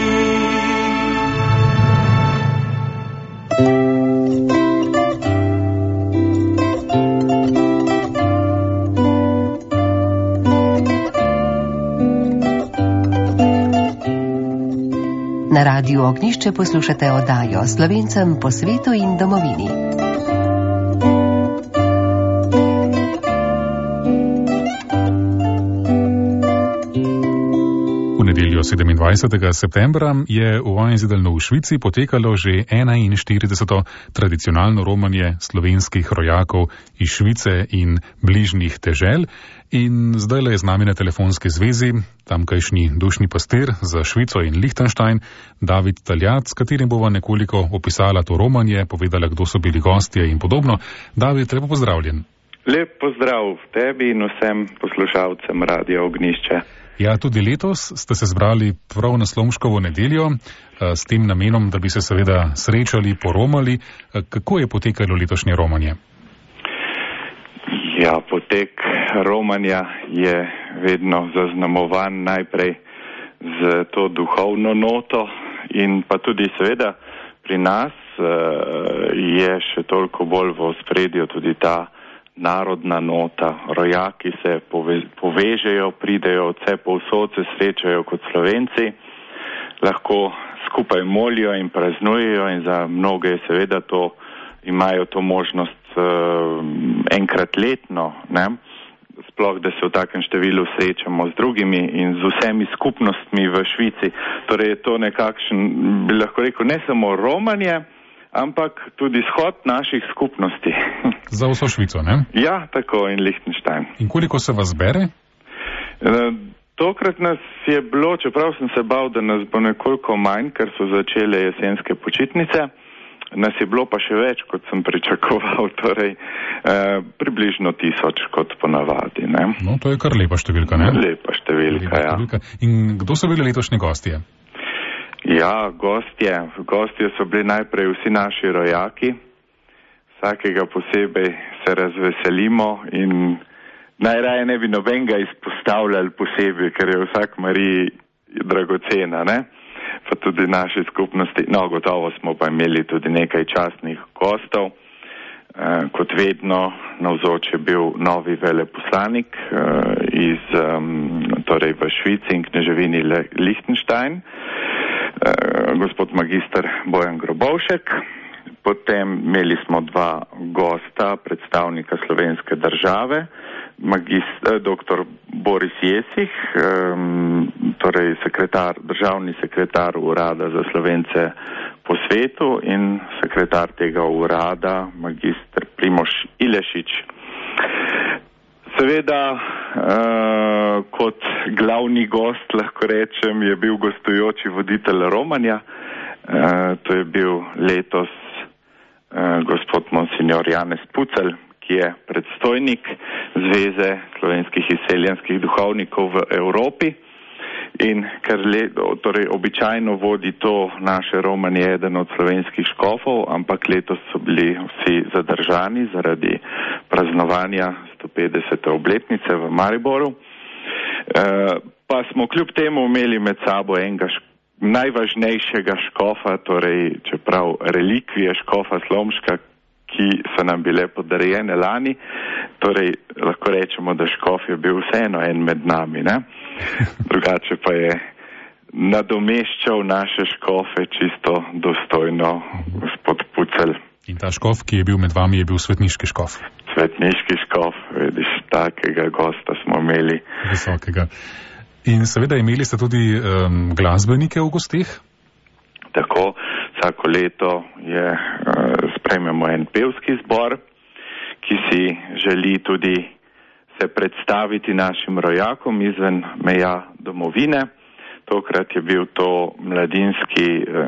[SPEAKER 3] Na Radiu Ognjišče poslušate oddajo Slovencem po svetu in domovini.
[SPEAKER 2] V nedeljo sedemindvajsetega septembra je v Einsiedelnu v Švici potekalo že enainštirideseto tradicionalno romanje slovenskih rojakov iz Švice in bližnjih dežel. In zdaj je z nami na telefonski zvezi tamkajšnji dušni pastir za Švico in Lichtenstein, David Taljat, s katerim bova nekoliko opisala to romanje, povedala, kdo so bili gostje in podobno. David, lepo pozdravljen.
[SPEAKER 13] Lep pozdrav tebi in vsem poslušalcem Radia Ognjišče.
[SPEAKER 2] Ja, tudi letos ste se zbrali prav na Slomškovo nedeljo s tem namenom, da bi se seveda srečali, poromali. Kako je potekalo letošnje romanje?
[SPEAKER 13] Ja, potek romanja je vedno zaznamovan najprej z to duhovno noto in pa tudi seveda pri nas je še toliko bolj v ospredju tudi ta narodna nota. Rojaki se pove, povežejo, pridejo vse povsod, se srečajo kot Slovenci, lahko skupaj molijo in praznujejo in za mnoge seveda to imajo to možnost uh, enkrat letno, ne? Sploh, da se v takem številu srečamo z drugimi in z vsemi skupnostmi v Švici. Torej je to nekakšen, bi lahko rekel, ne samo romanje, ampak tudi shod naših skupnosti.
[SPEAKER 2] Za vso Švico, ne?
[SPEAKER 13] Ja, tako, in Lichtenstein.
[SPEAKER 2] In koliko se vas bere?
[SPEAKER 13] Uh, tokrat nas je bilo, čeprav sem se bal, da nas bo nekoliko manj, ker so začele jesenske počitnice, nas je bilo pa še več, kot sem pričakoval, torej eh, približno tisoč, kot ponavadi. Ne?
[SPEAKER 2] No, to je kar lepa številka, ne?
[SPEAKER 13] Lepa številka, lepa ja. Številka.
[SPEAKER 2] In kdo so bili letošnji gostje?
[SPEAKER 13] Ja, gostje. Gostje so bili najprej vsi naši rojaki. Vsakega posebej se razveselimo in najraje ne bi nobenega izpostavljali posebej, ker je vsak Mariji dragocena, ne? Pa tudi naši skupnosti. No, gotovo smo pa imeli tudi nekaj častnih gostov. Kot vedno navzoč je bil novi veleposlanik iz, torej v Švici in kneževini Lichtenstein, gospod magister Bojan Grobovšek. Potem imeli smo dva gosta, predstavnika slovenske države, magister, doktor Boris Jesih, torej sekretar, državni sekretar urada za Slovence po svetu in sekretar tega urada, magister Primož Ilešič. Seveda, eh, kot glavni gost, lahko rečem, je bil gostujoči voditelj Romanja. Eh, to je bil letos eh, gospod monsignor Janez Pucelj, ki je predstojnik Zveze slovenskih izseljenskih duhovnikov v Evropi. In ker le, torej, običajno vodi to naše Romanje eden od slovenskih škofov, ampak letos so bili vsi zadržani zaradi praznovanja sto petdesete obletnice v Mariboru. E, pa smo kljub temu imeli med sabo enega šk- najvažnejšega škofa, torej čeprav relikvije škofa Slomška, ki so nam bile podarjene lani, torej lahko rečemo, da škof je bil vseeno en med nami, ne? Drugače pa je nadomeščal naše škofe čisto dostojno gospod Pucelj.
[SPEAKER 2] In ta škof, ki je bil med vami, je bil svetniški škof.
[SPEAKER 13] Svetniški škof, vidiš, takega gosta smo imeli.
[SPEAKER 2] Visokega. In seveda imeli ste tudi um, glasbenike v gostih?
[SPEAKER 13] Tako, vsako leto je, uh, sprejmemo en pevski zbor, ki si želi tudi se predstaviti našim rojakom izven meja domovine. Tokrat je bil to mladinski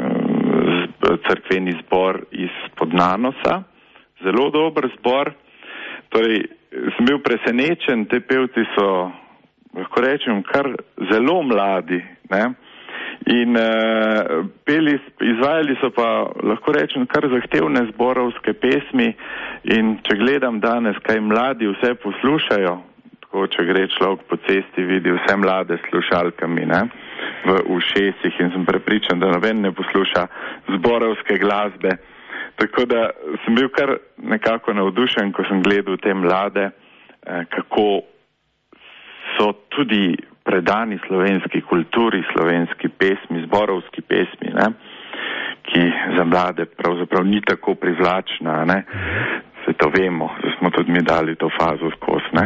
[SPEAKER 13] uh, cerkveni zbor iz Podnanosa. Zelo dober zbor. Torej, sem bil presenečen, te pevci so, lahko rečem, kar zelo mladi, ne? In uh, peli, izvajali so pa, lahko rečem, kar zahtevne zborovske pesmi in če gledam danes, kaj mladi vse poslušajo, tako če gre človek po cesti, vidi vse mlade slušalkami, ne, v ušesih in sem prepričan, da noben ne posluša zborovske glasbe. Tako da sem bil kar nekako navdušen, ko sem gledal te mlade, eh, kako so tudi predani slovenski kulturi, slovenski pesmi, zborovski pesmi, ne, ki za mlade pravzaprav ni tako privlačna, ne. Se to vemo, da smo tudi mi dali to fazo skozi, ne.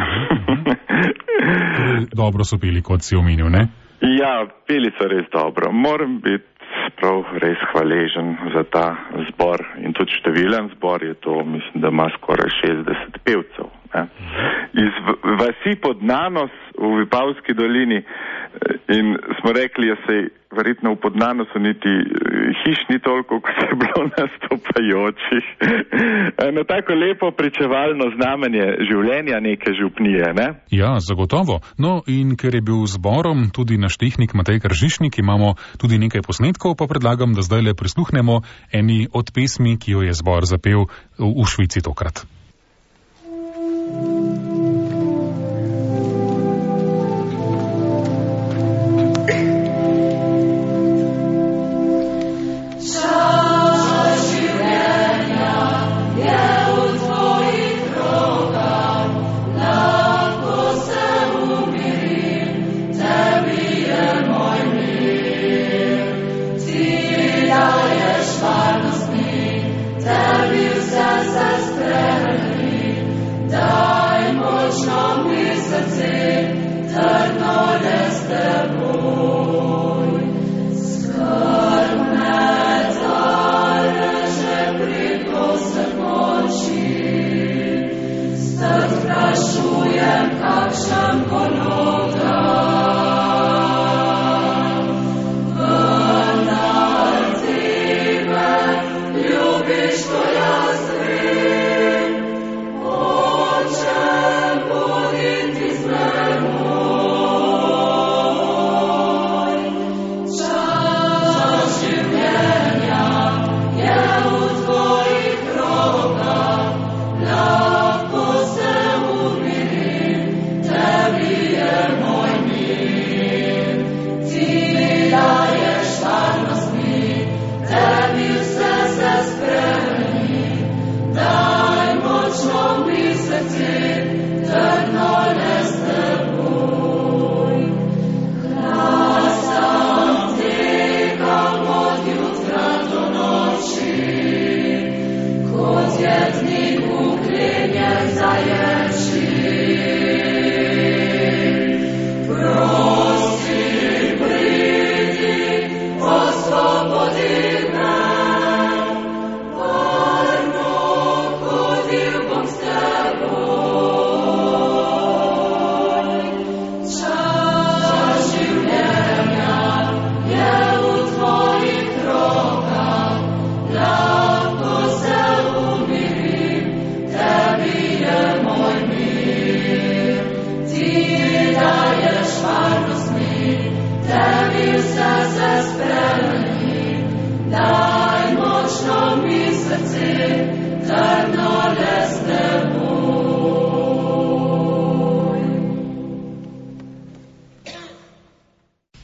[SPEAKER 2] Dobro so peli, kot si omenil, ne?
[SPEAKER 13] Ja, peli so res dobro. Moram biti prav res hvaležen za ta zbor in tudi številen zbor je to, mislim, da ima skoraj šestdeset pevcev. Ne. Iz vasi Podnanos v Vipavski dolini in smo rekli, da se verjetno v Podnanosu niti hiš ni toliko, kot je bilo nastopajočih. Na tako lepo pričevalno znamenje življenja neke župnije, ne?
[SPEAKER 2] Ja, zagotovo. No, in ker je bil zborom tudi naš tehnik Matej Kržišnik, imamo tudi nekaj posnetkov, pa predlagam, da zdaj le prisluhnemo eni od pesmi, ki jo je zbor zapel v Švici tokrat.
[SPEAKER 14] Yeah.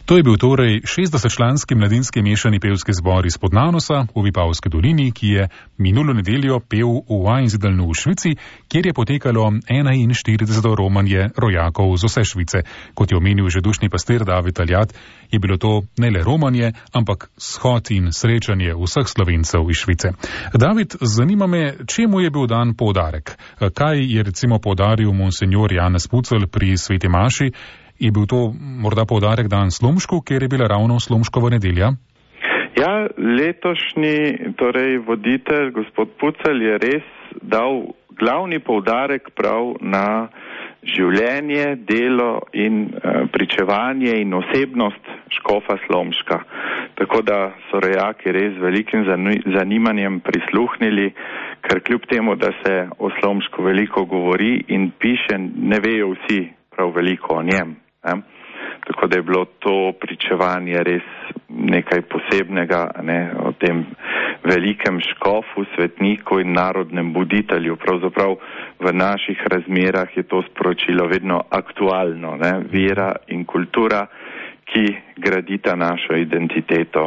[SPEAKER 2] To je bil torej šestdesetčlanski mladinski mešani pevski zbor iz Podnanosa v Vipavski dolini, ki je minulo nedeljo pel v Einsiedelnu v Švici, kjer je potekalo enainštirideseto romanje rojakov z vse Švice. Kot je omenil že dušni pastir David Taljat, je bilo to ne le romanje, ampak shod in srečanje vseh Slovencev iz Švice. David, zanima me, čemu je bil dan poudarek? Kaj je recimo poudaril monsenjor Janez Pucelj pri sveti maši? Je bil to morda poudarek dan Slomšku, ker je bila ravno Slomškova nedelja?
[SPEAKER 13] Ja, letošnji torej voditelj, gospod Pucelj, je res dal glavni poudarek prav na življenje, delo in uh, pričevanje in osebnost škofa Slomška. Tako da so rojaki res velikim zanimanjem prisluhnili, ker kljub temu, da se o Slomšku veliko govori in piše, ne vejo vsi prav veliko o njem. Ne? Tako da je bilo to pričevanje res nekaj posebnega, ne, o tem velikem škofu, svetniku in narodnem buditelju. Pravzaprav v naših razmerah je to sporočilo vedno aktualno, ne, vera in kultura, ki gradita našo identiteto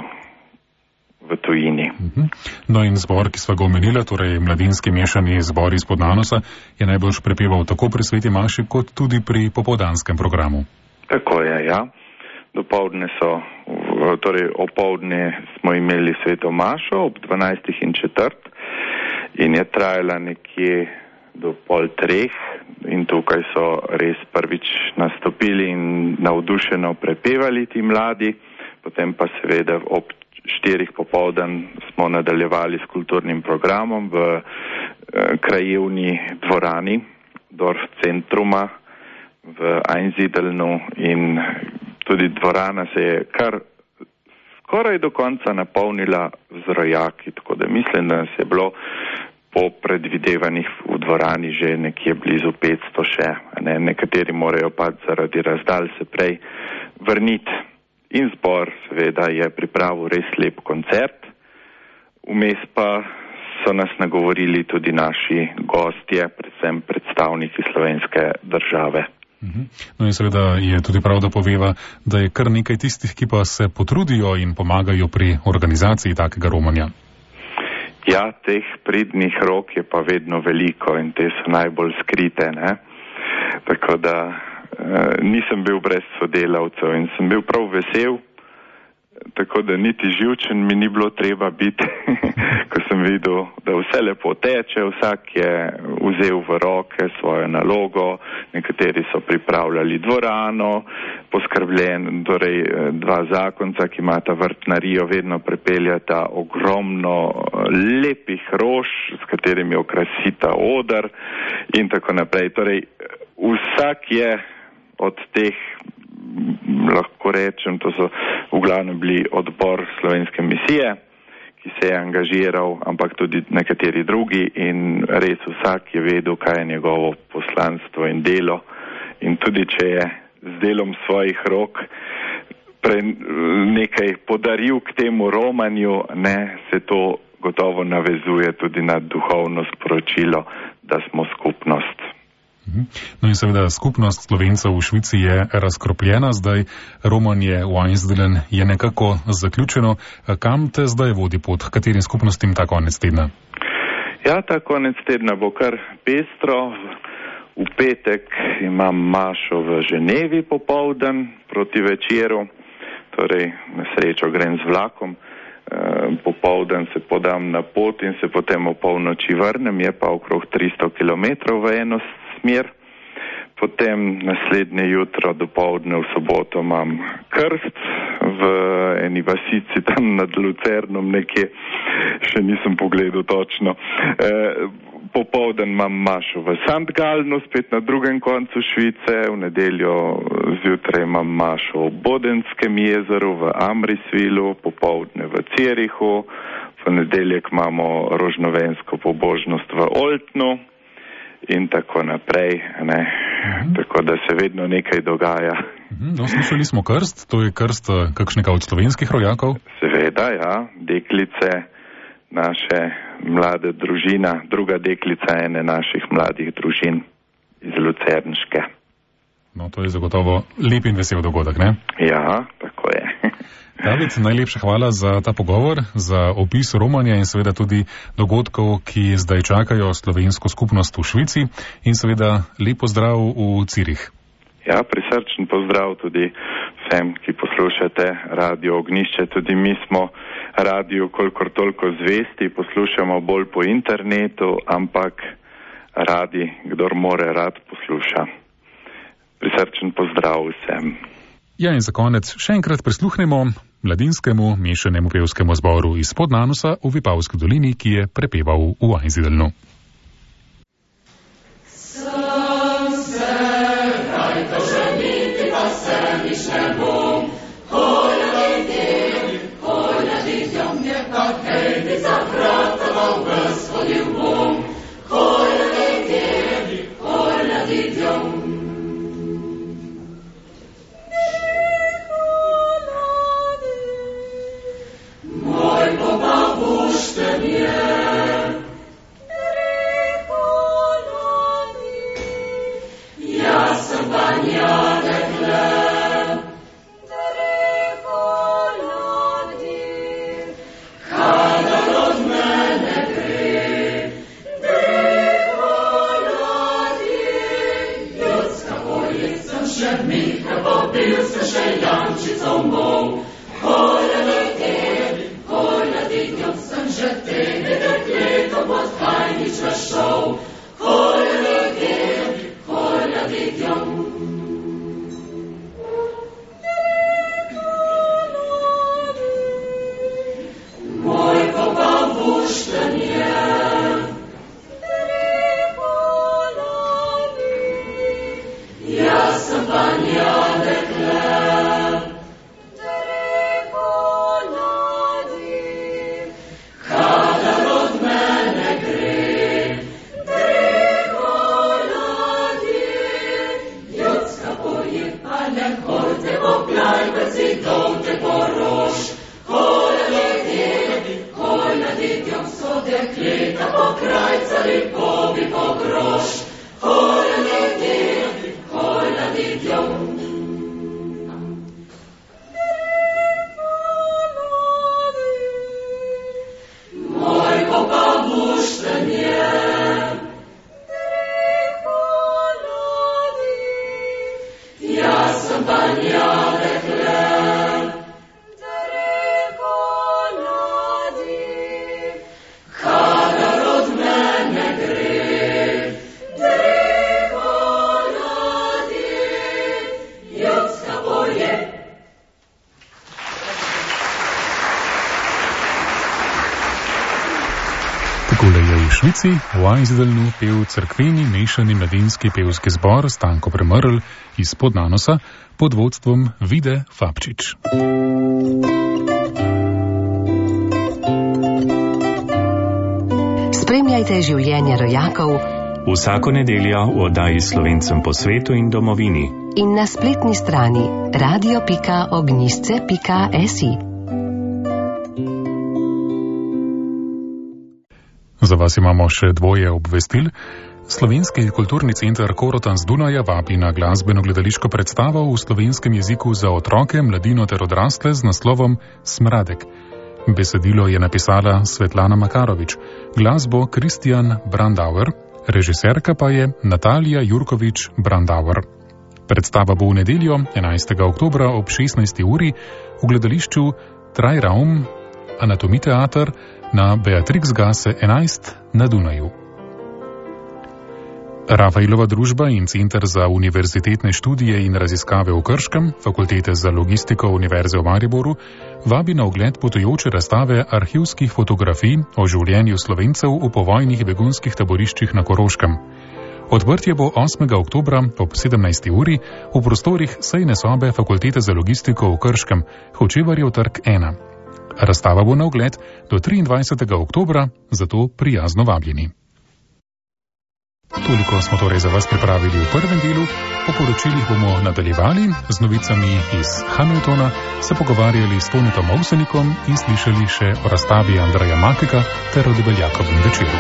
[SPEAKER 13] v tujini.
[SPEAKER 2] No in zbor, ki sva ga omenila, torej mladinski mešani zbor iz Podnanosa, je najbolj prepeval tako pri sveti maši, kot tudi pri popoldanskem programu.
[SPEAKER 13] Tako je, ja. Dopoldne so, torej opoldne smo imeli sveto mašo ob dvanajstih in četrt in je trajala nekje do pol treh in tukaj so res prvič nastopili in navdušeno prepevali ti mladi, potem pa seveda ob štirih popoldan smo nadaljevali s kulturnim programom v eh, krajevni dvorani Dorf Centruma v Einsiedelnu in tudi dvorana se je kar skoraj do konca napolnila z rojaki, tako da mislim, da nas je bilo po predvidevanjih v dvorani že nekje blizu petsto še. Ne? Nekateri morajo pa zaradi razdalj se prej vrniti. In zbor seveda je pripravil res lep koncert. Vmes pa so nas nagovorili tudi naši gostje, predvsem predstavniki slovenske države.
[SPEAKER 2] No in seveda je tudi prav, da poveva, da je kar nekaj tistih, ki pa se potrudijo in pomagajo pri organizaciji takega romanja.
[SPEAKER 13] Ja, teh pridnih rok je pa vedno veliko in te so najbolj skrite, ne? Tako da eh, nisem bil brez sodelavcev in sem bil prav vesel, tako da niti živčen mi ni bilo treba biti, ko sem videl, da vse lepo teče, vsak je vzel v roke svojo nalogo, nekateri so pripravljali dvorano, poskrbljen, torej dva zakonca, ki imata vrtnarijo, vedno prepeljata ogromno lepih rož, s katerimi okrasita oder in tako naprej. Torej, vsak je od teh, lahko rečem, to so v glavnem bili odbor slovenske misije, ki se je angažiral, ampak tudi nekateri drugi in res vsak je vedel, kaj je njegovo poslanstvo in delo. In tudi če je z delom svojih rok pre nekaj podaril k temu romanju, ne, se to gotovo navezuje tudi na duhovno sporočilo, da smo skupnost.
[SPEAKER 2] No in seveda skupnost Slovencev v Švici je razkropljena, zdaj romanje v Einsiedeln je nekako zaključeno. Kam te zdaj vodi pot? Katerim skupnostim ta konec tedna?
[SPEAKER 13] Ja, ta konec tedna bo kar pestro. V petek imam mašo v Ženevi popoldan proti večeru, torej na srečo grem z vlakom. Popoldan se podam na pot in se potem o polnoči vrnem, je pa okrog tristo kilometrov v eno smer. Potem naslednje jutro dopoldne v soboto imam krst v eni vasici tam nad Lucernom nekje, še nisem pogledal točno. E, popoldan imam mašo v Sandgalnu, spet na drugem koncu Švice, v nedeljo zjutraj imam mašo v Bodenskem jezeru, v Amrisvilu, popoldne v Zerichu, v nedeljek imamo rožnovensko pobožnost v Oltnu in tako naprej, ne. Mhm. Tako da se vedno nekaj dogaja.
[SPEAKER 2] Mhm, no, slišali smo krst, to je krst kakšnega od slovenskih rojakov?
[SPEAKER 13] Seveda, ja, deklice naše mlade družina, druga deklica ene naših mladih družin iz Lucernške.
[SPEAKER 2] No, to je zagotovo lep in vesel dogodek, ne?
[SPEAKER 13] Ja, tako je.
[SPEAKER 2] David, najlepša hvala za ta pogovor, za opis romanja in seveda tudi dogodkov, ki zdaj čakajo slovensko skupnost v Švici in seveda lep pozdrav v Cirih.
[SPEAKER 13] Ja, prisrčen pozdrav tudi vsem, ki poslušate Radio Ognišče. Tudi mi smo radio kolikor toliko zvesti, poslušamo bolj po internetu, ampak radi, kdor more, rad posluša. Prisrčen pozdrav vsem.
[SPEAKER 2] Ja, in za konec še enkrat prisluhnemo mladinskemu mešanemu pevskemu zboru iz Podnanosa v Vipavski dolini, ki je prepeval v Einsiedelnu. V Einsiedelnu pel cerkveni mešani mladinski pevski zbor Stanko Premrl iz Podnanosa pod vodstvom Vide Fabčič.
[SPEAKER 3] Spremljajte življenje rojakov
[SPEAKER 1] vsako nedeljo v oddaji Slovencem po svetu in domovini
[SPEAKER 3] in na spletni strani radio pika ognisce pika si.
[SPEAKER 2] Za vas imamo še dvoje obvestil. Slovenski kulturni center Korotan z Dunaja vabi na glasbeno gledališko predstavo v slovenskem jeziku za otroke, mladino ter odrasle z naslovom Smradek. Besedilo je napisala Svetlana Makarovič, glasbo Kristjan Brandauer, režiserka pa je Natalija Jurkovič Brandauer. Predstava bo v nedeljo, enajstega oktobra ob šestnajsti uri v gledališču Trajraum Anatomiteater na Beatrixgasse enajst na Dunaju. Rafaelova družba in Center za univerzitetne študije in raziskave v Krškem, Fakultete za logistiko Univerze v Mariboru, vabi na ogled potujoče razstave arhivskih fotografij o življenju Slovencev v povojnih begunskih taboriščih na Koroškem. Odprtje bo osmega oktobra ob sedemnajsti uri v prostorih sejne sobe Fakultete za logistiko v Krškem, Hočevarjev trg ena. Razstava bo na ogled do triindvajsetega oktobra, zato prijazno vabljeni. Toliko smo torej za vas pripravili v prvem delu, po poročilih bomo nadaljevali z novicami iz Hamiltona, se pogovarjali s Tonetom Ovsenikom in slišali še o razstavi Andreja Makeka ter o Debeljakovem večeru.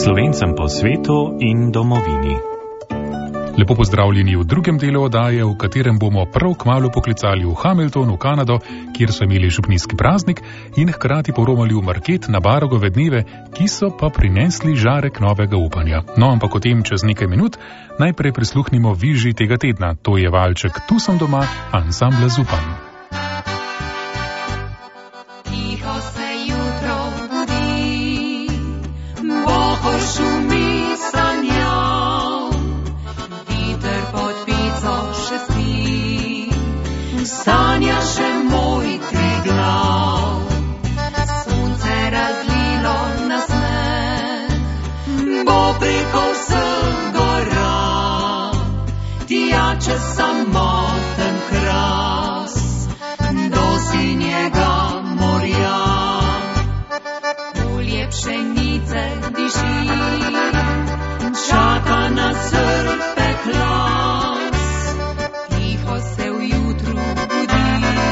[SPEAKER 1] Slovencem po svetu in domovini.
[SPEAKER 2] Lepo pozdravljeni v drugem delu oddaje, v katerem bomo prav kmalu poklicali v Hamilton, v Kanado, kjer so imeli župnijski praznik in hkrati poromali v market na Barogove dneve, ki so pa prinesli žarek novega upanja. No, ampak o tem čez nekaj minut. Najprej prisluhnimo viži tega tedna. To je valček Tu sem doma, ansambla Zupan.
[SPEAKER 8] Tiho se jutro budi, boho šumi sanjal, viter pod pico še spi, sanja še moj Triglav. Sonce razlilo nasmeh, bo preko vseh gora, tja čez samoten kras, do sinjega morja. Polje pšenice diši, čaka na srpek las, tiho se v jutru budi,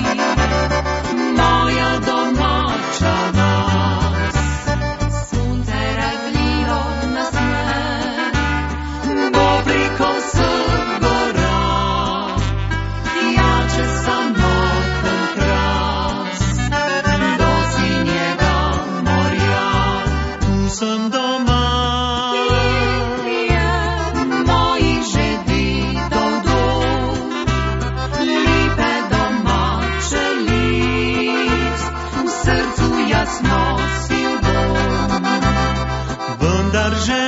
[SPEAKER 8] moja domača vas. Sonce razlilo nasmeh, bo preko vseh gora, tja čez samoten kras, do sinjega morja. Tu sem doma, moji že videl dom, lepe domače list, v srcu jasno si bom. Vendar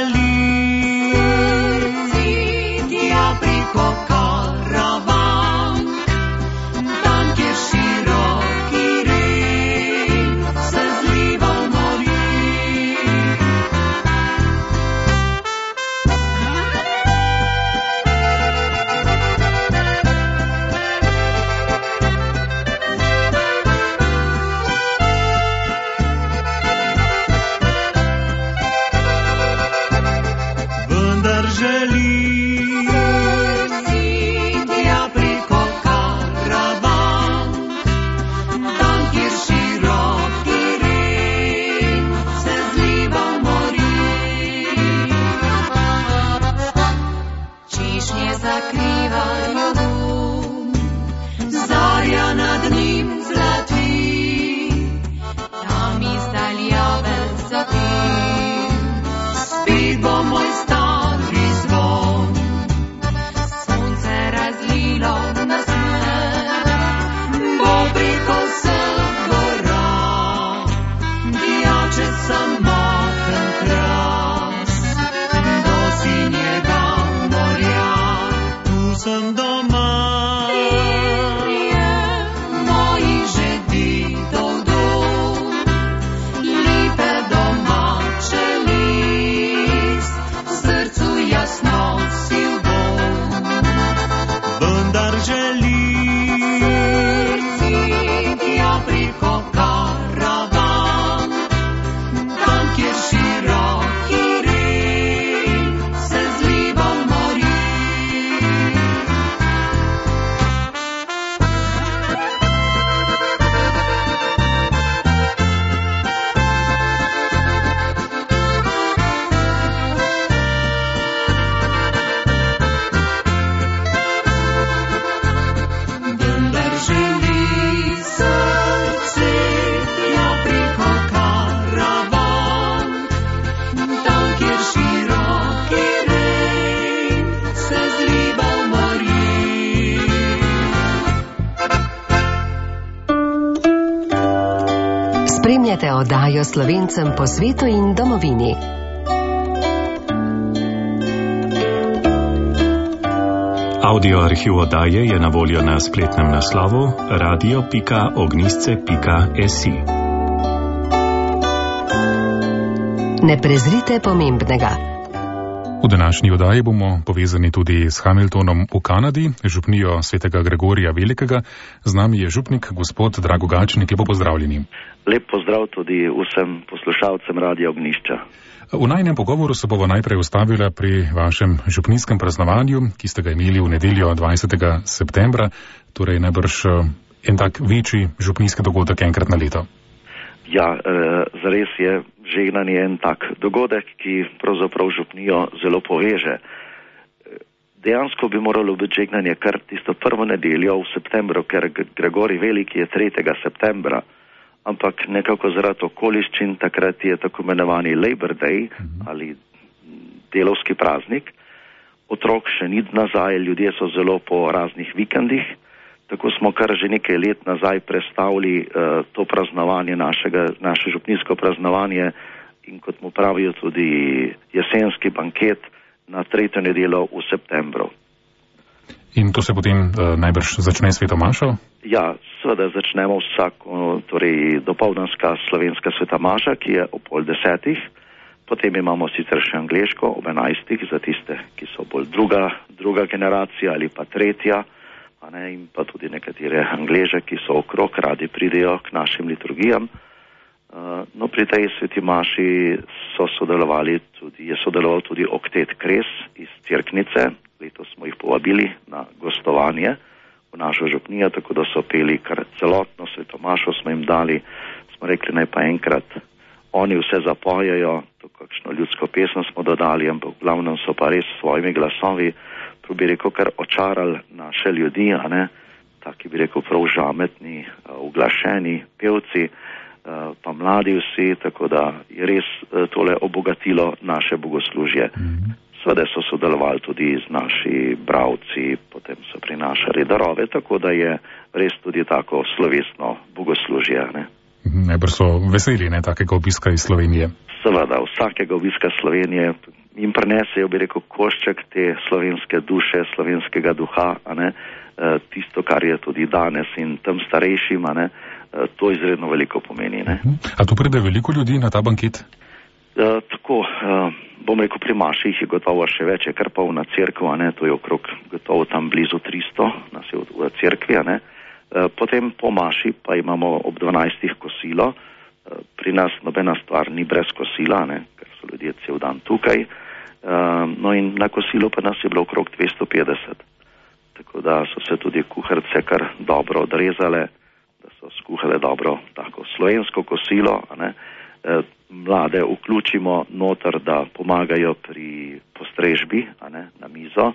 [SPEAKER 8] želim si tja preko Karavank, tam kjer široki Rin se zliva v morje. Vendar želim si tja preko Karavank, tam kjer široki Rin se zliva v morje. Češnje zakrivajo lum, zarja nad njim zlati, tam iz daljave zapim, spet bo moj stari zvon. Sonce razlilo nasmeh, bo preko vseh gora, tja čez samoten kras, do sinjega morja. Tu sem doma, moji že videl dom, lepe domače list, v srcu jasno si bom. Vendar želim si tja preko Karavank, tam kjer široki Rin se zliva v morje. Vendar želi srce tja preko Karavank, tam kjer široki Rin se zliva v morje.
[SPEAKER 3] Spremljate oddajo Slovencem po svetu in domovini.
[SPEAKER 1] Audio arhiv oddaje je na voljo na spletnem naslovu radio pika ognisce pika si.
[SPEAKER 3] Ne prezrite pomembnega.
[SPEAKER 2] V današnji oddaji bomo povezani tudi s Hamiltonom v Kanadi, župnijo svetega Gregorija Velikega. Z nami je župnik gospod Drago Gačnik. Lepo pozdravljeni.
[SPEAKER 14] Lep pozdrav tudi vsem poslušalcem Radia Ognišča.
[SPEAKER 2] V najnem pogovoru se bomo najprej ustavila pri vašem župnijskem praznovanju, ki ste ga imeli v nedeljo dvajsetega septembra, torej najbrž en tak večji župnijski dogodek enkrat na leto.
[SPEAKER 14] Ja, zares je žegnanje en tak dogodek, ki pravzaprav župnijo zelo poveže. Dejansko bi moralo biti žegnanje kar tisto prvo nedeljo v septembru, ker Gregorij Veliki je tretjega septembra, ampak nekako zaradi okoliščin takrat je tako imenovani Labor Day ali delovski praznik. Otrok še ni nazaj, ljudje so zelo po raznih vikendih, tako smo kar že nekaj let nazaj predstavili uh, to praznovanje našega, naše župnijsko praznovanje in kot mu pravijo tudi jesenski banket na tretjo nedeljo v septembru.
[SPEAKER 2] In to se potem uh, najbrž začne Sveto mašo?
[SPEAKER 14] Ja, seveda začnemo vsako, torej dopoldanska slovenska Sveta maša, ki je ob pol desetih. Potem imamo sicer še angleško ob enajstih za tiste, ki so bolj druga, druga generacija ali pa tretja, a ne, in pa tudi nekatere Angleže, ki so okrog, radi pridejo k našim liturgijam. Uh, no, pri tej Sveti maši so sodelovali tudi, je sodeloval tudi oktet Kres iz Cerknice. Letos smo jih povabili na gostovanje v našo župnijo, tako da so peli kar celotno Sveto mašo, smo jim dali, smo rekli naj pa enkrat oni vse zapojejo, to kakšno ljudsko pesem smo dodali, ampak v glavnem so pa res svojimi glasovi, bi rekel, kar očarali naše ljudi, a ne, taki bi rekel prav žametni, uglašeni pevci, pa mladi vsi, tako da je res tole obogatilo naše bogoslužje. Sveda so sodelovali tudi z naši bravci, potem so prinašali darove, tako da je res tudi tako slovesno bogoslužje, ne.
[SPEAKER 2] Najbrž so veseli, ne, takega obiska iz Slovenije.
[SPEAKER 14] Seveda, vsakega obiska Slovenije jim prinesejo, bi rekel, košček te slovenske duše, slovenskega duha, a ne, tisto, kar je tudi danes in tem starejšim, a ne, to izredno veliko pomeni, ne.
[SPEAKER 2] A tu pride veliko ljudi na ta banket?
[SPEAKER 14] E, tako, e, bom rekel, pri maši jih je gotovo še več, je kar polna cerkev, a ne, to je okrog gotovo tam blizu tristo, nas je v, v cerkvi, a ne. Potem po maši pa imamo ob dvanajstih kosilo. Pri nas nobena stvar ni brez kosila, ne, ker so ljudje cel dan tukaj. No in na kosilo pa nas je bilo okrog dvesto petdeset. Tako da so se tudi kuharice kar dobro odrezale, da so skuhale dobro tako slovensko kosilo, a ne. Mlade vključimo noter, da pomagajo pri postrežbi, a ne, na mizo.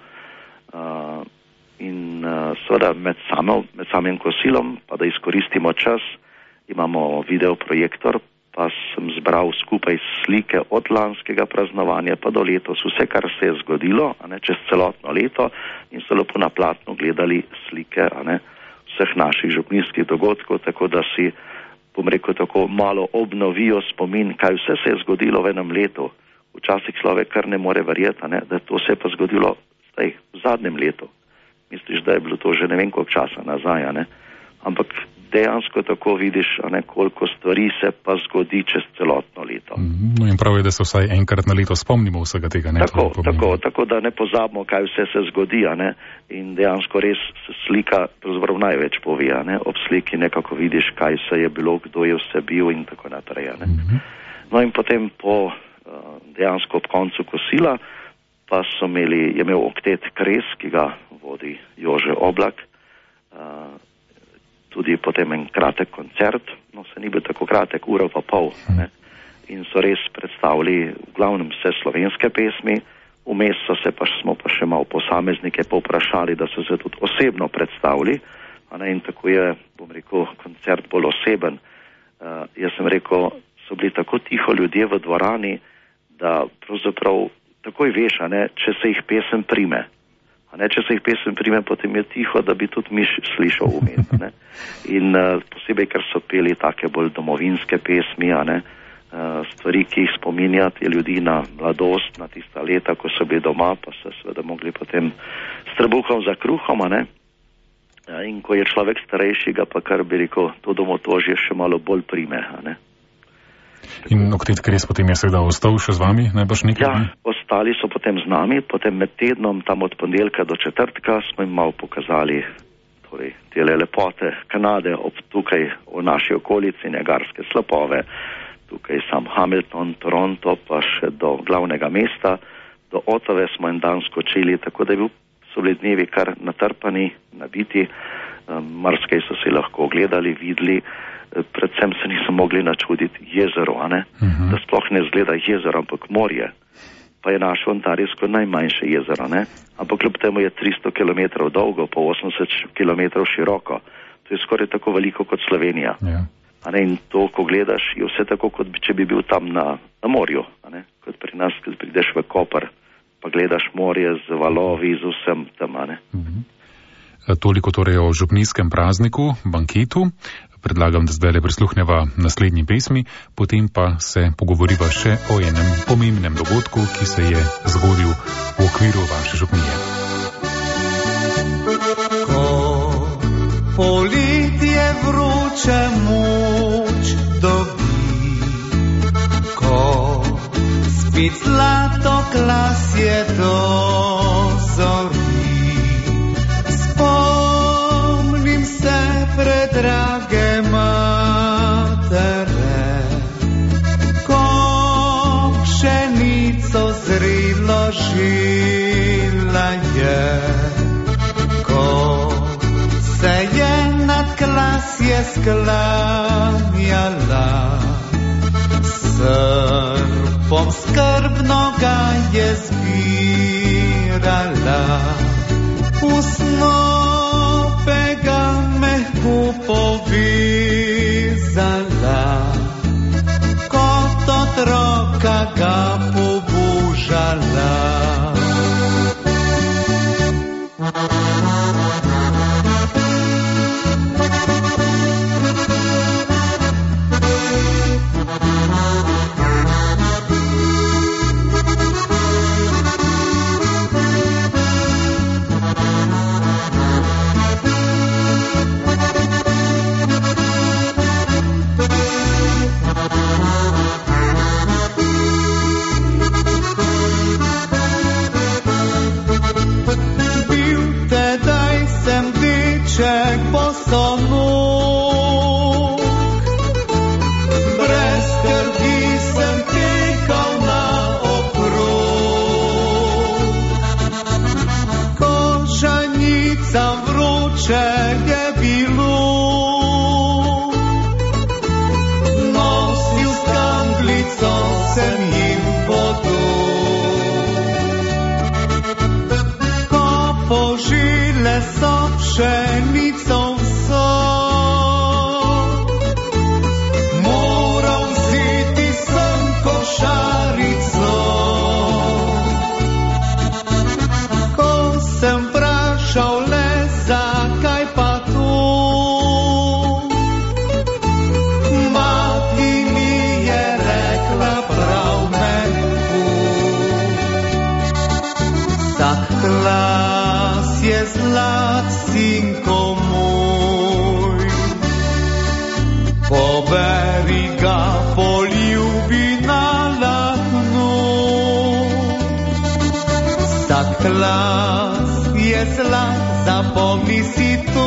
[SPEAKER 14] In uh, seveda med, samo, med samim kosilom, pa da izkoristimo čas, imamo videoprojektor, pa sem zbral skupaj slike od lanskega praznovanja pa do letos, vse, kar se je zgodilo, a ne, čez celotno leto, in so lepo na platnu gledali slike, a ne, vseh naših župnijskih dogodkov, tako da si, bom rekel, tako malo obnovijo spomin, kaj vse se je zgodilo v enem letu. Včasih človek kar ne more verjeti, a ne, da to se je pa zgodilo zdaj v zadnjem letu. Misliš, da je bilo to že ne vem koliko časa nazaj, a ne? Ampak dejansko tako vidiš, a ne, koliko stvari se pa zgodi čez celotno leto.
[SPEAKER 2] No in prav je, da se vsaj enkrat na leto spomnimo vsega tega, ne?
[SPEAKER 14] Tako, tako, tako da ne pozabimo, kaj vse se zgodi, a ne? In dejansko res se slika pravzaprav največ pove, a ne? Ob sliki nekako vidiš, kaj se je bilo, kdo je vse bil in tako naprej, a ne? Mm-hmm. No in potem po dejansko ob koncu kosila pa so imeli, je imel oktet Kres, ki ga vodi Jože Oblak, uh, tudi potem en kratek koncert, no se ni bil tako kratek, uro pa pol, ne? In so res predstavili v glavnem vse slovenske pesmi, vmes so se pa, smo pa še malo posameznike povprašali, da so se tudi osebno predstavili, a ne, in tako je, bom rekel, koncert bolj oseben. Uh, jaz sem rekel, so bili tako tiho ljudje v dvorani, da pravzaprav takoj veš, a ne, če se jih pesem prime. A ne, če se jih pesem prime, potem je tiho, da bi tudi miš slišal vmes, ne. In uh, posebej, ker so peli take bolj domovinske pesmi, a ne, uh, stvari, ki jih spominjati ljudi na mladost, na tista leta, ko so bili doma, pa so seveda mogli potem s trebuhom za kruhom, a ne. Uh, in ko je človek starejši, ga pa kar bi rekel, to domotožje še malo bolj prime, a ne.
[SPEAKER 2] In oktet Kres potem je seveda ostal še z vami, najbrž nekaj?
[SPEAKER 14] Ja, ostali so potem z nami, potem med tednom, tam od ponedeljka do četrtka, smo jim malo pokazali torej, tele lepote Kanade ob tukaj v naši okolici, Niagarske slapove, tukaj sam Hamilton, Toronto, pa še do glavnega mesta, do Ottave smo en dan skočili, tako da je bil, so bili dnevi kar natrpani, nabiti, um, marsikaj so si lahko ogledali, videli. predvsem se niso mogli načuditi jezeru, a ne? Uh-huh. Da sploh ne zgleda jezero, ampak morje. Pa je naše ontarijsko najmanjše jezero, ne? Ampak kljub temu je tristo kilometrov dolgo, po osemdeset kilometrov široko. To je skoraj tako veliko kot Slovenija. Yeah. A ne? In to, ko gledaš, je vse tako, kot bi, če bi bil tam na, na morju, a ne? Kot pri nas, ko prideš v Koper, pa gledaš morje z valovi, z vsem tam, a ne?
[SPEAKER 2] Uh-huh. Toliko torej o župnijskem prazniku, banketu. Predlagam, da zdaj le prisluhneva naslednji pesmi, potem pa se pogovoriva še o enem pomembnem dogodku, ki se je zgodil v okviru vaše župnije.
[SPEAKER 15] Ko poletje vroče moč dobi, ko spet zlato klasje do zori, spomnim se predrage matere, ko pšenico zrelo žila je, ko se je nad klasje sklanjala, srpom skrbno ga je zbirala, usnope ga mehko povezala, kot otroka ga pobožala. Klas je zlat, zapomni si to,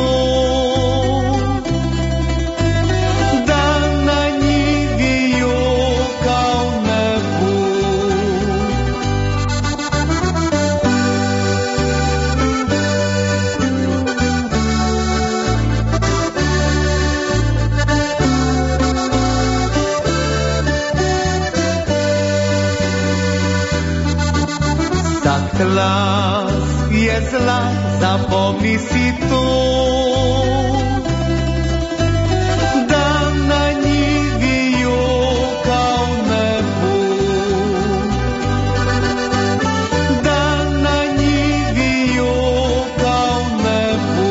[SPEAKER 15] da na njivi jokal ne bo. Klas je zlat, zapomni si to, da na njivi jokal ne bo, da na njivi jokal ne bo.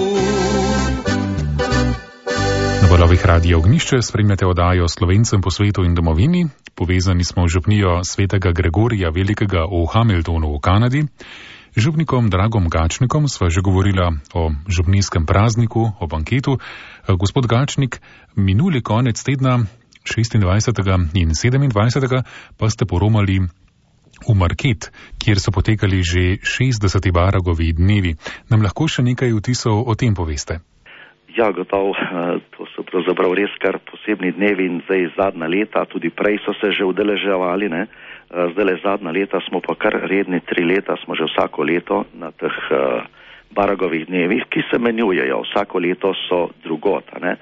[SPEAKER 2] Na valovih Radia Ognišče spremljate oddajo Slovencem po svetu in domovini. Povezani smo v župnijo svetega Gregorija Velikega v Hamiltonu v Kanadi. Župnikom Dragom Gačnikom sva že govorila o župnijskem prazniku, o banketu. Gospod Gačnik, minuli konec tedna šestindvajsetega in sedemindvajsetega pa ste poromali v Market, kjer so potekali že šestdeseti Baragovi dnevi. Nam lahko še nekaj vtisov o tem poveste?
[SPEAKER 14] Ja, gotovo, to so pravzaprav res kar posebni dnevi in zdaj zadnja leta, tudi prej so se že udeleževali, ne. Zdaj le zadnja leta smo pa kar redni, tri leta smo že vsako leto na teh uh, Baragovih dnevih, ki se menjujejo, vsako leto so drugota, ne.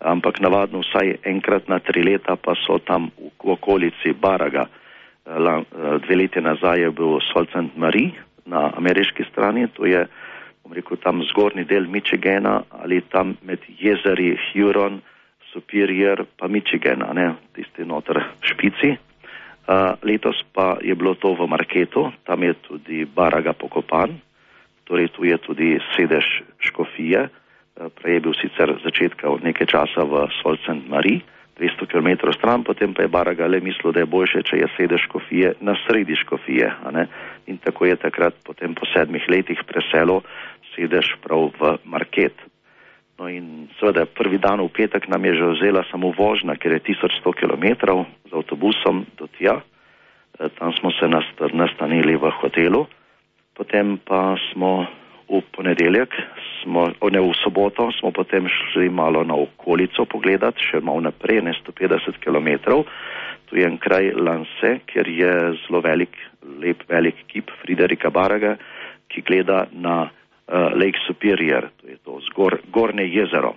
[SPEAKER 14] ampak navadno vsaj enkrat na tri leta pa so tam v, v okolici Baraga. La, dve leti nazaj je bil Sault Ste. Marie na ameriški strani, to je, bom rekel, tam zgornji del Michigana ali tam med jezeri Huron, Superior pa Michigan, ne, tisti noter špici. Uh, letos pa je bilo to v Marketu, tam je tudi Baraga pokopan, torej tu je tudi sedež škofije, uh, prej je bil sicer začetka od nekaj časa v Sault Ste. Marie, dvesto kilometrov stran, potem pa je Baraga le mislil, da je boljše, če je sedež škofije na sredi škofije, a ne? In tako je takrat potem po sedmih letih preselil sedež prav v Market. No in seveda prvi dan v petek nam je že vzela samo vožnja, ker je tisoč sto kilometrov z avtobusom do tja. E, tam smo se nastanili v hotelu. Potem pa smo v ponedeljek, smo, ne v soboto, smo potem šli malo na okolico pogledati, še malo naprej, ne sto petdeset kilometrov. Tu je en kraj Lance, kjer je zelo velik, lep velik kip Friderika Baraga, ki gleda na Uh, Lake Superior, to je to zgor, gornje jezero.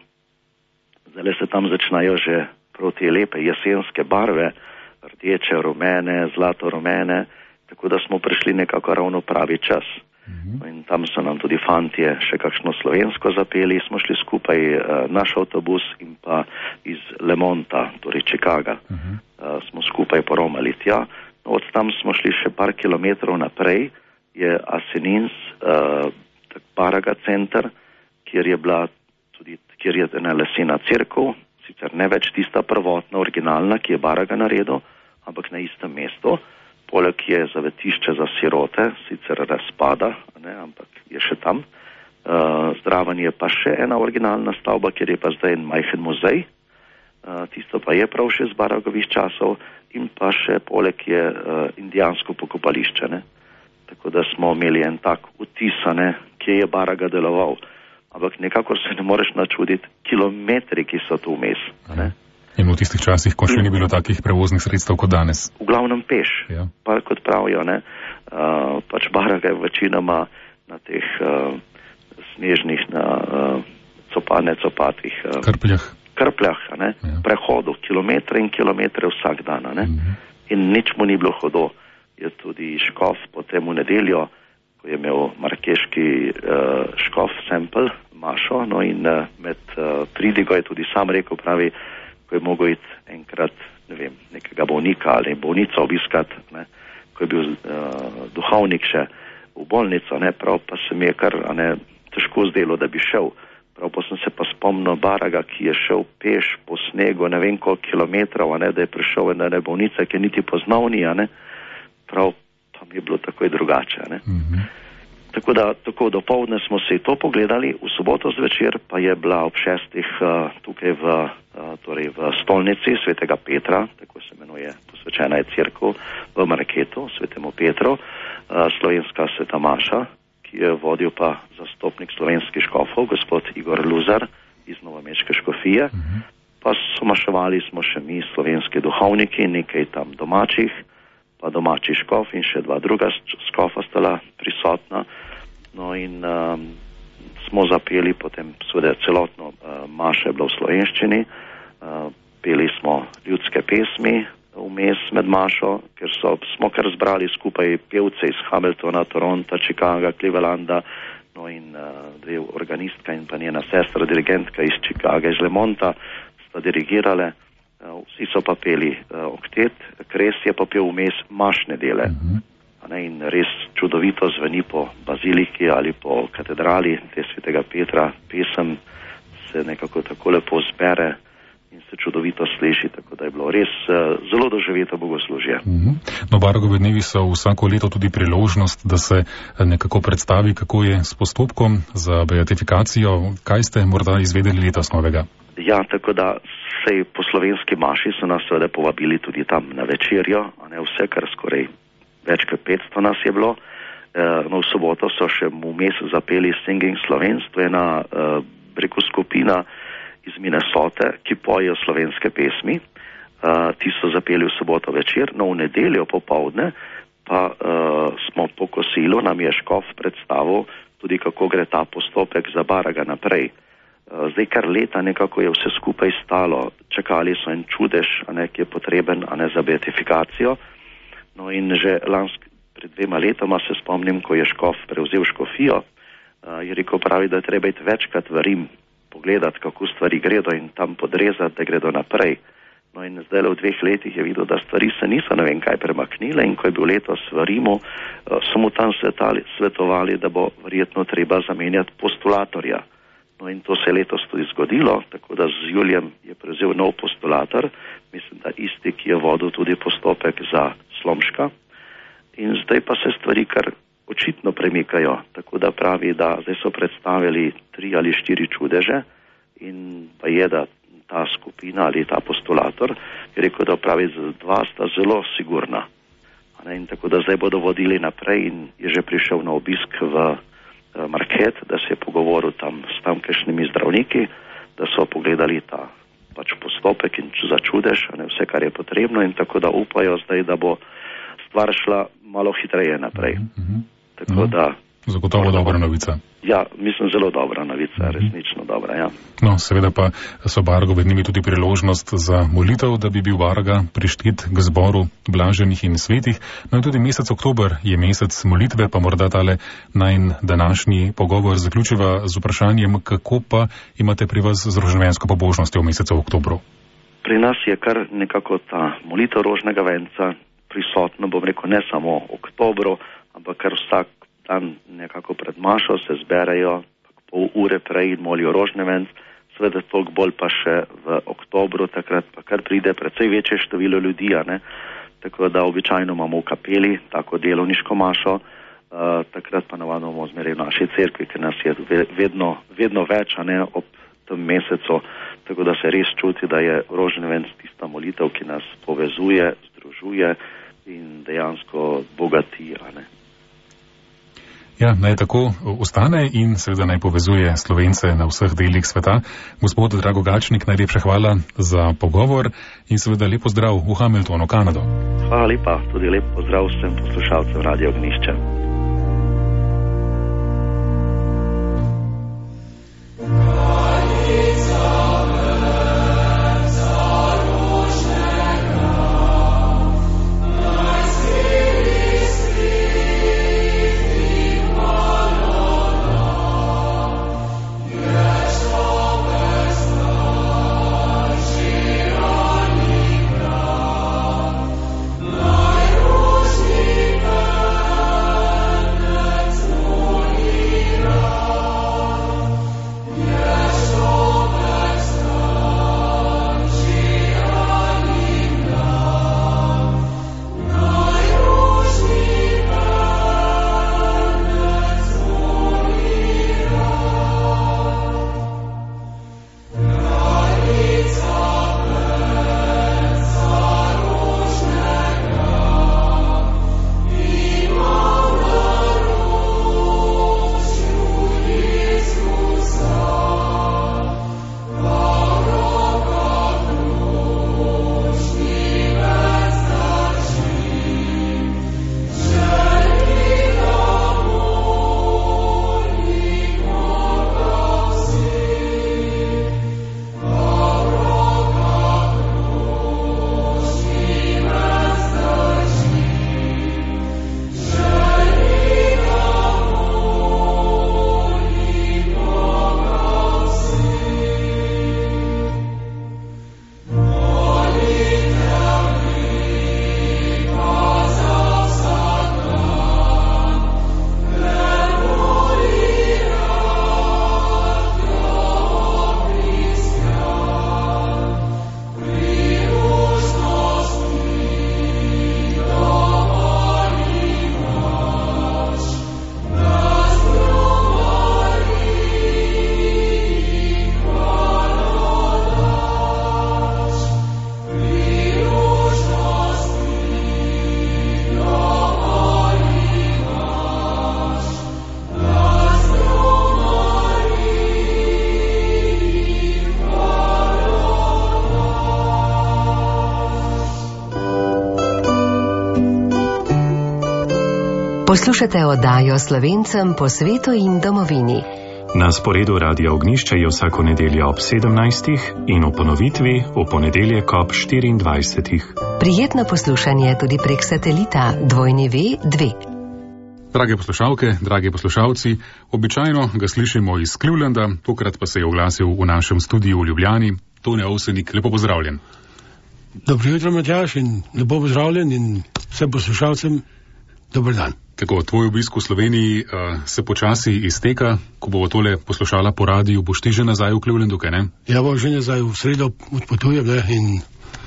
[SPEAKER 14] Zdaj se tam začnajo že proti lepe jesenske barve, rdeče, rumene, zlato rumene, tako da smo prišli nekako ravno pravi čas. Mm-hmm. In tam so nam tudi fantje še kakšno slovensko zapeli, smo šli skupaj uh, naš avtobus in pa iz Lemonta, torej Chicaga, mm-hmm. uh, smo skupaj poromali tja. No, od tam smo šli še par kilometrov naprej, je Asenins, uh, Baraga center, kjer je bila tudi, kjer je ena lesena cerkev, sicer ne več tista prvotna, originalna, ki je Baraga naredil, ampak na istem mestu. Poleg je zavetišče za sirote, sicer razpada, ne, ampak je še tam. Uh, zdraven je pa še ena originalna stavba, kjer je pa zdaj en majhen muzej. Uh, tisto pa je prav še z Baragovih časov in pa še poleg je uh, indijansko pokopališče, ne. Tako da smo imeli en tak vtis, ne, kje je Baraga deloval. Ampak nekako se ne moreš načuditi kilometri, ki so tu vmes. Ne.
[SPEAKER 2] In v tistih časih, ko še ni bilo takih prevoznih sredstev kot danes.
[SPEAKER 14] V glavnem peš. Ja. Pa kot pravijo, ne, uh, pač Baraga je večinoma na teh uh, snežnih, na uh, copane, copatih. Uh,
[SPEAKER 2] krpljah.
[SPEAKER 14] Krpljah, ne, ja. Prehodu, kilometre in kilometre vsak dan, ne. Mm-hmm. In nič mu ni bilo hodo. Je tudi škof potem v nedeljo, ko je imel markeški uh, škof Sempel, Mašo, no in uh, med uh, pridigo je tudi sam rekel, pravi, ko je mogel iti enkrat, ne vem, nekega bolnika ali bolnico obiskati, ne, ko je bil uh, duhovnik še v bolnico, ne, prav pa se mi je kar, ne, težko zdelo, da bi šel. Prav pa sem se pa spomnil Baraga, ki je šel peš po snegu, ne vem koliko kilometrov, ne, da je prišel na ne bolnice, ki niti poznal ni, ne. Prav pa mi je bilo takoj drugače. Ne? Mm-hmm. Tako da tako dopoldne smo se to pogledali, v soboto zvečer pa je bila ob šestih uh, tukaj v, uh, torej v stolnici svetega Petra, tako se imenuje, posvečena je cerkev v Marketu, svetemu Petru, uh, slovenska sveta Maša, ki je vodil pa zastopnik slovenskih škofov, gospod Igor Luzar iz Novomeške škofije. Mm-hmm. Pa so maševali smo še mi slovenski duhovniki, nekaj tam domačih, pa domači škof in še dva druga škofa stala prisotna. No in um, smo zapeli potem seveda celotno uh, mašo je bilo v slovenščini, uh, peli smo ljudske pesmi vmes med mašo, ker so, smo kar zbrali skupaj pevce iz Hamiltona, Toronta, Chicaga, Clevelanda, no in uh, dve organistka in pa njena sestra, dirigentka iz Chicaga, iz Lemonta, sta dirigirale. Vsi so pa peli uh, oktet, Kres je pa pel vmes mašne dele. Uh-huh. Ne, in res čudovito zveni po baziliki ali po katedrali te svetega Petra. Pesem se nekako tako lepo zbere in se čudovito sliši, tako da je bilo res uh, zelo doživeto bogoslužje.
[SPEAKER 2] Uh-huh. No, Baragovi dnevi so vsako leto tudi priložnost, da se nekako predstavi, kako je s postopkom za beatifikacijo. Kaj ste morda izvedeli letos novega?
[SPEAKER 14] Ja, tako da sej po slovenski maši so nas seveda povabili tudi tam na večerjo, a ne vse, kar skoraj več kot petsto nas je bilo. E, no, v soboto so še vmes zapeli Singing Slovens, to je ena e, reku skupina iz Minnesote, ki pojejo slovenske pesmi. E, ti so zapeli v soboto večer, no v nedeljo popovdne pa e, smo po kosilu, nam je škof predstavil tudi, kako gre ta postopek za Baraga naprej. Zdaj kar leta nekako je vse skupaj stalo, čakali so en čudež, a ne, ki je potreben, a ne, za beatifikacijo. No in že lansk, pred dvema letoma se spomnim, ko je škof prevzel škofijo, je rekel, pravi, da je treba iti večkrat v Rim, pogledati, kako stvari gredo in tam podrezati, da gredo naprej. No in zdaj v dveh letih je videl, da stvari se niso ne vem kaj premaknile in ko je bil letos v Rimu, so mu tam svetali, svetovali, da bo verjetno treba zamenjati postulatorja. No in to se je letos tudi zgodilo, tako da z julijem je prevzel nov postulator, mislim, da isti, ki je vodil tudi postopek za Slomška. In zdaj pa se stvari kar očitno premikajo, tako da pravi, da zdaj so predstavili tri ali štiri čudeže in pa je, da ta skupina ali ta postulator je rekel, da pravi, dva sta zelo sigurna. In tako da zdaj bodo vodili naprej in je že prišel na obisk v Market, da se je pogovoril tam s tamkajšnjimi zdravniki, da so pogledali ta pač postopek in za čudež, ne, vse, kar je potrebno in tako da upajo zdaj, da bo stvar šla malo hitreje naprej.
[SPEAKER 2] Mm-hmm.
[SPEAKER 14] Tako da...
[SPEAKER 2] Zagotovo dobra novica.
[SPEAKER 14] Ja, mislim, zelo dobra novica, resnično dobra, ja.
[SPEAKER 2] No, seveda pa so Bargo med njimi tudi priložnost za molitev, da bi bil Varga prištit k zboru blaženih in svetih. No in tudi mesec oktober je mesec molitve, pa morda tale najn današnji pogovor zaključiva z vprašanjem, kako pa imate pri vas z rožnovensko pobožnostjo v mesecu oktobru?
[SPEAKER 14] Pri nas je kar nekako ta molitev rožnega venca prisotna, bom rekel, ne samo oktobru, ampak kar vsak dan nekako pred mašo se zberejo pol ure prej in molijo rožni venc, seveda toliko bolj pa še v oktobru, takrat pa kar pride precej večje število ljudi, a ne, tako da običajno imamo v kapeli tako delovniško mašo, uh, takrat pa navadno bomo zmeraj v naši cerkvi, ker nas je vedno, vedno več, a ne, ob tem mesecu, tako da se res čuti, da je rožni venc tista molitev, ki nas povezuje, združuje in dejansko bogati, a ne.
[SPEAKER 2] Ja, naj tako ostane in seveda naj povezuje Slovence na vseh delih sveta. Gospod Drago Gačnik, najlepša hvala za pogovor in seveda lep pozdrav v Hamiltonu, Kanado.
[SPEAKER 14] Hvala lepa, tudi lep pozdrav vsem poslušalcem Radio Ognišče.
[SPEAKER 3] Poslušate oddajo Slovencem po svetu in domovini.
[SPEAKER 1] Na sporedu Radia Ognišče je vsako nedeljo ob sedemnajstih in v ponovitvi v ponedeljek ob štiriindvajsetih.
[SPEAKER 3] Prijetno poslušanje tudi prek satelita dvojni ve dve.
[SPEAKER 2] Drage poslušalke, dragi poslušalci, običajno ga slišimo iz Clevelanda, tokrat pa se je oglasil v našem studiu v Ljubljani. Tone Ovsenik, lepo pozdravljen.
[SPEAKER 16] Dobro jutro, Matjaž, in lepo pozdravljen in vsem poslušalcem dober dan.
[SPEAKER 2] Tako, tvoj obisk v Sloveniji uh, se počasi izteka, ko bo tole poslušala po radiju, boš ti že nazaj v Clevelandu, kaj ne?
[SPEAKER 16] Ja, bom že nazaj v sredo odpotujem, ne, in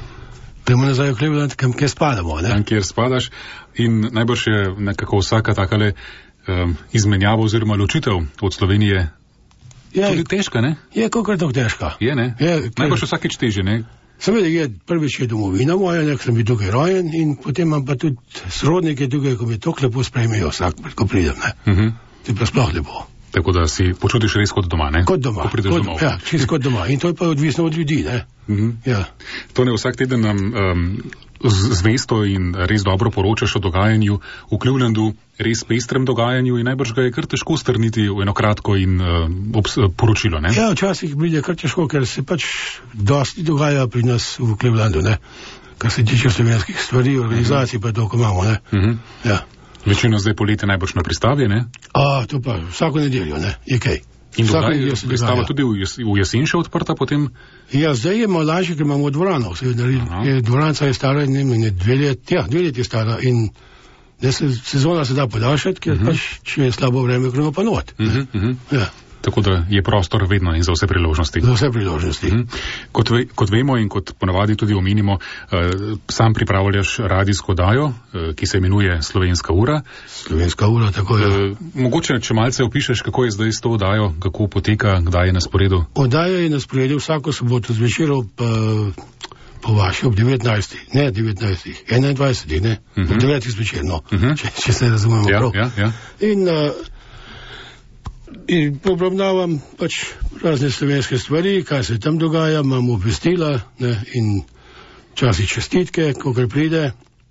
[SPEAKER 16] gremo nazaj v Cleveland, kam kjer spadamo, ne?
[SPEAKER 2] Tam, kjer spadaš, in najbrž je nekako vsaka takale um, izmenjava oziroma ločitev od Slovenije je, tudi težka, ne?
[SPEAKER 16] Je, kolikor tako težka.
[SPEAKER 2] Je, ne? Je, najbrž vsakeč težje, ne?
[SPEAKER 16] Seveda je, prvič je domovina moja, nek sem bil tukaj rojen in potem imam pa tudi srodnike tukaj, ko mi tako lepo sprejmejo vsak, ko pridem, ne.
[SPEAKER 2] Uh-huh.
[SPEAKER 16] To je pa sploh lepo.
[SPEAKER 2] Tako da si počutiš res kot doma, ne?
[SPEAKER 16] Kot doma, kot,
[SPEAKER 2] domov.
[SPEAKER 16] Ja, čist kot doma. In to je pa odvisno od ljudi, ne.
[SPEAKER 2] Uh-huh.
[SPEAKER 16] Ja.
[SPEAKER 2] To ne vsak teden nam um, zvesto in res dobro poročaš o dogajanju v Clevelandu, res pestrem dogajanju in najbrž ga je kar težko strniti v eno kratko in uh, obs, poročilo, ne?
[SPEAKER 16] Ja, včasih pride kar težko, ker se pač dosti dogaja pri nas v Clevelandu, ne. Kar se tiče slovenskih stvari, organizacij, uh-huh. pa to, ko imamo, ne.
[SPEAKER 2] Uh-huh.
[SPEAKER 16] Ja.
[SPEAKER 2] Večino zdaj poletje najbrž na pristavi, ne?
[SPEAKER 16] A, to pa vsako nedeljo, ne, je kaj.
[SPEAKER 2] In dogaj, je pristava tudi v, jes, v jesen še odprta potem?
[SPEAKER 16] Ja, zdaj je malo lažje, ker imamo dvorano. Dvoranca je stara, ne vem, dve let, ja, dve let je stara in se, sezona se da podaljšati, ker uh-huh. pač, če je slabo vreme, gremo pa not.
[SPEAKER 2] Uh-huh, uh-huh.
[SPEAKER 16] Ja.
[SPEAKER 2] Tako da je prostor vedno in za vse priložnosti.
[SPEAKER 16] Za vse priložnosti.
[SPEAKER 2] Uh-huh. Kot, ve, kot vemo in kot ponavadi tudi omenimo, uh, sam pripravljaš radijsko oddajo, uh, ki se imenuje Slovenska ura.
[SPEAKER 16] Slovenska ura, tako je.
[SPEAKER 2] Uh, mogoče, če malce opišeš, kako je zdaj s to oddajo, kako poteka, kdaj je na sporedu?
[SPEAKER 16] Oddaja je na sporedu vsako soboto zvečer ob, uh, po vaši ob devetnajstih, ne devetnajstih, enaindvajsetih, ne, uh-huh. ob devetih zvečer, no, uh-huh. če, če se razumemo
[SPEAKER 2] ja,
[SPEAKER 16] prav.
[SPEAKER 2] Ja, ja.
[SPEAKER 16] In uh, In obravnavam pač razne slovenske stvari, kaj se tam dogaja, imam obvestila, ne, in časi čestitke, ko kar pride.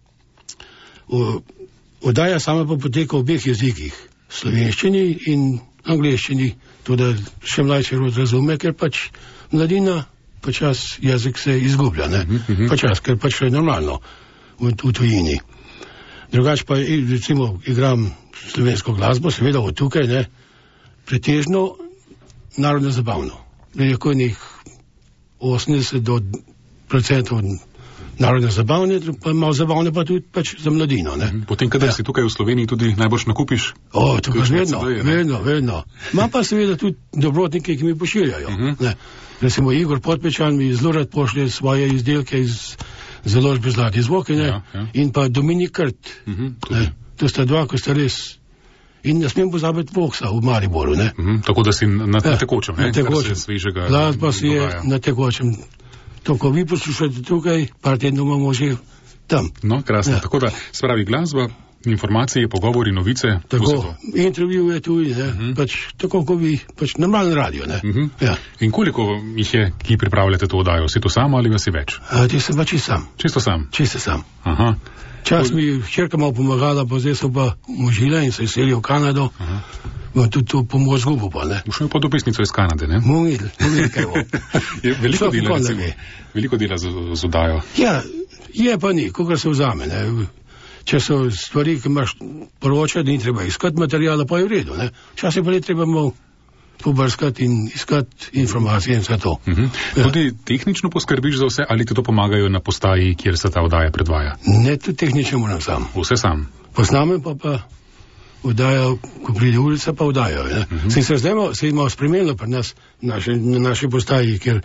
[SPEAKER 16] O, oddaja sama pa poteka v obeh jezikih, slovenščini in angleščini, tudi še mlajši rod razume, ker pač mladina, počas jezik se izgublja, ne, uh-huh. počas, ker pač je normalno v, v tujini. Drugač pa, recimo, igram slovensko glasbo, seveda od tukaj, ne, pretežno narodno zabavno. Veliko njih osemdeset do procentov narodno zabavne, pa malo zabavne pa tudi pač za mladino, ne.
[SPEAKER 2] Potem, kadar ja. si tukaj v Sloveniji, tudi najbolj nakupiš?
[SPEAKER 16] O, to pa vedno, vedno, vedno. Imam pa seveda tudi dobrotnike, ki mi pošiljajo. Uh-huh. Ne. Recimo Igor Podpečan mi zelo rad pošlje svoje izdelke iz založbe Zlati zvoki, ne, ja, ja. in pa Dominik Krt. Uh-huh, to sta dva, ko sta res. In ne smem pozabiti Voksa v Mariboru, ne.
[SPEAKER 2] Mm, tako da si na, na tekočem, ne?
[SPEAKER 16] Na tekočem. Glasba si je
[SPEAKER 2] dogaja.
[SPEAKER 16] Na tekočem. To, ko vi poslušate tukaj, par tednov imamo že tam.
[SPEAKER 2] No, krasno. Ja. Tako da, spravi glasba, informacije, pogovori, novice.
[SPEAKER 16] Tako, intervju je tu, ne. Uh-huh. Pač, tako, ko vi, pač normalno radio, ne.
[SPEAKER 2] Uh-huh.
[SPEAKER 16] Ja.
[SPEAKER 2] In koliko jih je, ki pripravljate to oddajo? Si to sam ali vas je več?
[SPEAKER 16] A, ti sem pa čisto sam.
[SPEAKER 2] Čisto sam?
[SPEAKER 16] Čisto sam.
[SPEAKER 2] Aha.
[SPEAKER 16] Čas mi je hčerka malo pomagala, pa zdaj so pa možila in se je selil v Kanado. Bom tudi to pomoč zgubil pa, ne.
[SPEAKER 2] Ušel je pa dopisnico iz Kanade, ne?
[SPEAKER 16] Bomo videli, bomo videli, kaj bo.
[SPEAKER 2] Je veliko dela, recimo, veliko dela z, z oddajo.
[SPEAKER 16] Ja, je pa ni, koga se vzame, ne. Če so stvari, ki imaš poročati, ni treba iskati materijala, pa je v redu, ne. Včasih pa ne treba malo pobrskati in iskati informacije in vse to.
[SPEAKER 2] Uh-huh. Ja. Tudi tehnično poskrbiš za vse, ali ti to pomagajo na postaji, kjer se ta oddaja predvaja?
[SPEAKER 16] Ne, tudi tehnično moram sam.
[SPEAKER 2] Vse sam?
[SPEAKER 16] Posnamem pa pa oddaja, ko pride ulica, pa oddajo. Uh-huh. Se je zdaj se malo spremenilo pri nas, naše, na naši postaji, ker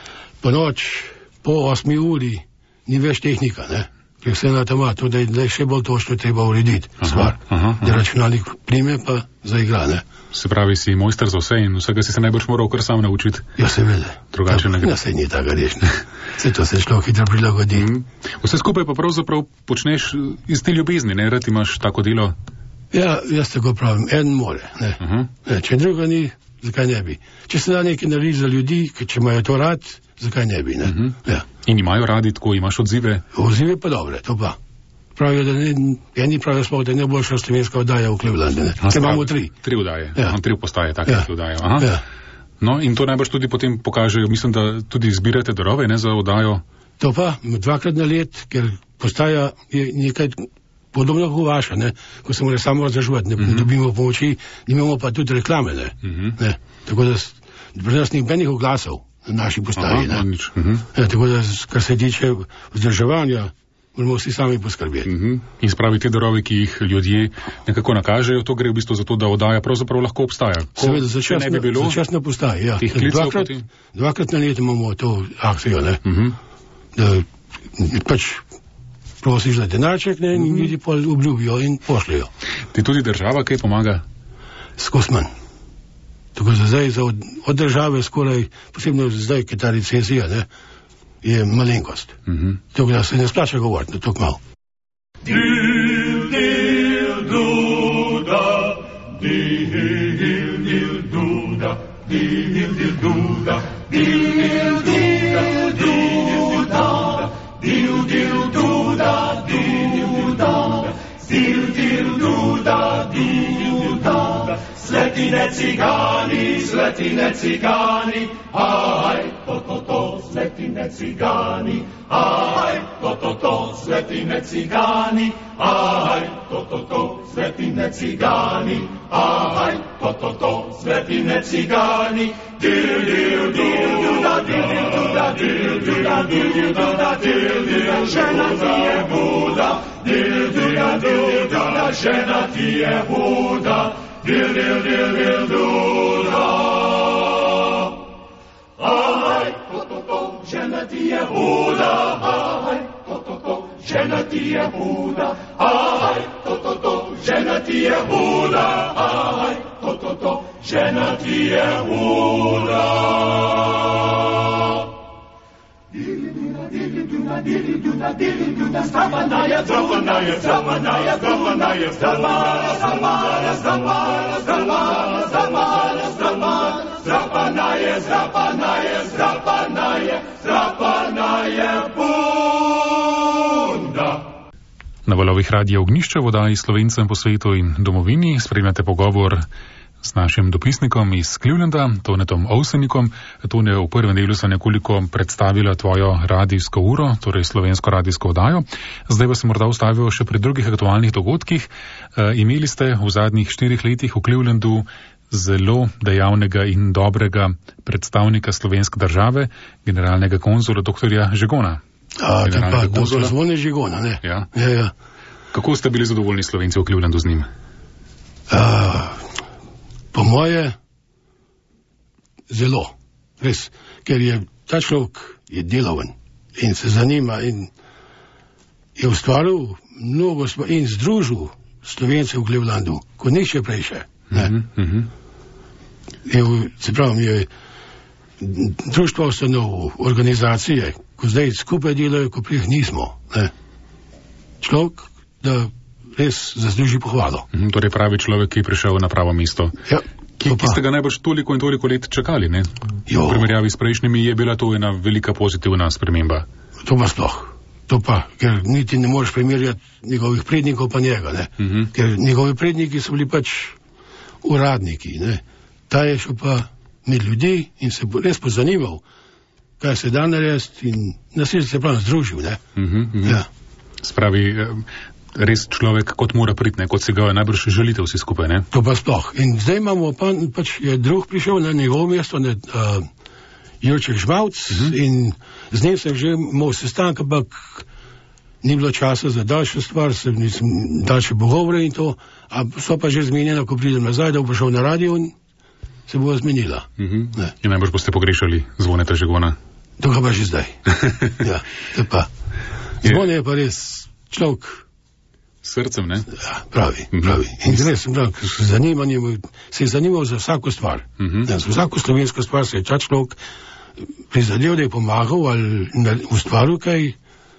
[SPEAKER 16] po noč, po osmi uri, ni več tehnika, ne. Ker vse na toma, to da je še bolj točno treba urediti stvar. Aha, aha. Da računalnik prime pa zaigra, ne.
[SPEAKER 2] Se pravi, si mojster za vse in vsega si se najbrž moral kar sam naučiti.
[SPEAKER 16] Ja, seveda.
[SPEAKER 2] Drugače ne gre.
[SPEAKER 16] Ja, se ni tako rešno. Se to se šlo hitro prilagodi. Mm.
[SPEAKER 2] Vse skupaj pa pravzaprav počneš iz te ljubezni, ne? Rad imaš tako delo?
[SPEAKER 16] Ja, jaz tako pravim, en more, ne. Uh-huh. Ne, če druga ni, zakaj ne bi? Če se da nekaj narediti za ljudi, če imajo to rad, zakaj ne bi, ne. Uh-huh. Ja.
[SPEAKER 2] In imajo radi tako, imaš odzive?
[SPEAKER 16] Odzive pa dobre, to pa. pravijo, da ne, eni pravijo sploh, da je najboljša slovenska oddaja v Clevelandu, ne. Ker imamo tri.
[SPEAKER 2] Tri oddaje,
[SPEAKER 16] ja.
[SPEAKER 2] Tri postaje takih
[SPEAKER 16] ja.
[SPEAKER 2] oddaje. Aha.
[SPEAKER 16] Ja.
[SPEAKER 2] No, in to najbrž tudi potem pokažejo, mislim, da tudi zbirate darove, ne, za oddajo.
[SPEAKER 16] To pa, dvakrat na let, ker postaja je nekaj podobno kot vaša, ne, ko se mora samo razražovati, ne, mm-hmm. dobimo pomoči, imamo pa tudi reklame, ne, mm-hmm. ne. Tako da pri nas ni benih oglasov na naši postaji,
[SPEAKER 2] Aha,
[SPEAKER 16] ne.
[SPEAKER 2] Nič. Mm-hmm.
[SPEAKER 16] Ja, tako da, kar se tiče vzdrževanja, moramo vsi sami poskrbeti.
[SPEAKER 2] Mm-hmm. In spravi te darove, ki jih ljudje nekako nakažejo, to gre v bistvu za to, da oddaja pravzaprav lahko obstaja. Ko
[SPEAKER 16] Seveda, začasno,
[SPEAKER 2] ne bi bilo,
[SPEAKER 16] začasno postaje, ja.
[SPEAKER 2] Dvakrat,
[SPEAKER 16] potem... dvakrat na let imamo to akcijo, ne.
[SPEAKER 2] Mm-hmm.
[SPEAKER 16] Da pač prosiš za denarček, ne, in ljudi pol obljubijo in pošljajo.
[SPEAKER 2] Ti tudi država kaj pomaga?
[SPEAKER 16] Skozi manj. Tako za zdaj, za od, od države skoraj, posebno zdaj, ki ta recesija, ne, je malenkost.
[SPEAKER 2] Mm-hmm.
[SPEAKER 16] Tako da se ne splača govoriti, ne, toliko malo.
[SPEAKER 12] Dil, dil, duda, dil, dil, duda, dil, dil, duda, dil, dil, duda, dil, dil, duda, dil, duda, dil, dil, duda, dil, duda, sletine cigani, sletine cigani, aj, to, to, to, sletine cigani, aj, to, to, to, sletine cigani, aj, to, to, to, sletine cigani, aj, to, to, to, sletine cigani, dil, dil, dil, duda, dil, duda, dil, duda, dil, duda, dil, dil, žena ti je huda, dil, duda, dil, duda, žena ti je huda, dil, dil, dil, dil, duda. Aj, to, to, to, žena ti je huda, aj, to, to, to, žena ti je huda, aj, to, to, to, žena ti je huda, aj, to, to, to, žena ti je huda. Zapanaje, zapanaje, zapanaje, zapanaje, zapanaje, zapanaje, zapanaje, zapanaje, zapanaje, zapanaje, zapanaje, zapanaje, bunda.
[SPEAKER 2] Na valovih Radia Ognjišče v oddaji Slovencem po svetu in domovini spremljate pogovor s našim dopisnikom iz Clevelanda, Tonetom Ovsenikom. Tone, v prvem delu sem nekoliko predstavila tvojo radijsko uro, torej slovensko radijsko oddajo. Zdaj pa se morda ustavil še pri drugih aktualnih dogodkih. E, imeli ste v zadnjih štirih letih v Clevelandu zelo dejavnega in dobrega predstavnika slovenske države, generalnega konzula doktorja Žegona.
[SPEAKER 16] A, to pa, to so zvone Žegona, ne?
[SPEAKER 2] Ja.
[SPEAKER 16] Ja, ja.
[SPEAKER 2] Kako ste bili zadovoljni Slovenci v Clevelandu z njim?
[SPEAKER 16] A, po moje, zelo. Res. Ker je ta človek je delaven in se zanima in je ustvaril mnogo in združil Slovence v Clevelandu, kot niče prejše.
[SPEAKER 2] Mm-hmm.
[SPEAKER 16] Je, se pravim, je društvo ustanov, organizacije, ko zdaj skupaj delajo, ko prih nismo. Ne. Človek, da res zasluži pohvalo.
[SPEAKER 2] Mm, torej pravi človek, ki je prišel na pravo mesto.
[SPEAKER 16] Ja,
[SPEAKER 2] ki, ki ste ga najbrž toliko in toliko let čakali, ne?
[SPEAKER 16] Jo.
[SPEAKER 2] V primerjavi s prejšnjimi je bila to ena velika pozitivna sprememba.
[SPEAKER 16] To pa sploh. To pa, ker niti ne moreš primerjati njegovih prednikov pa njega, ne?
[SPEAKER 2] Mm-hmm.
[SPEAKER 16] Ker njegovi predniki so bili pač uradniki, ne? Ta je šel pa med ljudi in se res pozanimal, kaj se da narediti in nas je se prav združil, ne?
[SPEAKER 2] Mm-hmm.
[SPEAKER 16] Ja.
[SPEAKER 2] Spravi, res človek kot mora priti, kot si ga najbrž želite vsi skupaj, ne?
[SPEAKER 16] To pa sploh. In zdaj imamo pa, pač je drug prišel na njegovo mesto, ne, uh, Jurček Žmavc, uh-huh. in z njim sem že imel sestanek, ampak ni bilo časa za daljšo stvar, sem nisem daljše pogovore in to, a so pa že zmenjena, ko pridem nazaj, da bo šel na radio in se bo zmenila.
[SPEAKER 2] Uh-huh. In najbrž boste pogrešali Zvoneta Žegona.
[SPEAKER 16] To ga pa že zdaj. Ja, to pa. Zvone je pa res človek.
[SPEAKER 2] Srcem, ne?
[SPEAKER 16] Ja, pravi, pravi. In res, pravi, se je zanimal za vsako stvar.
[SPEAKER 2] Uh-huh.
[SPEAKER 16] Ja, za vsako slovensko stvar se je ta človek prizadev, da je pomagal ali ustvaril kaj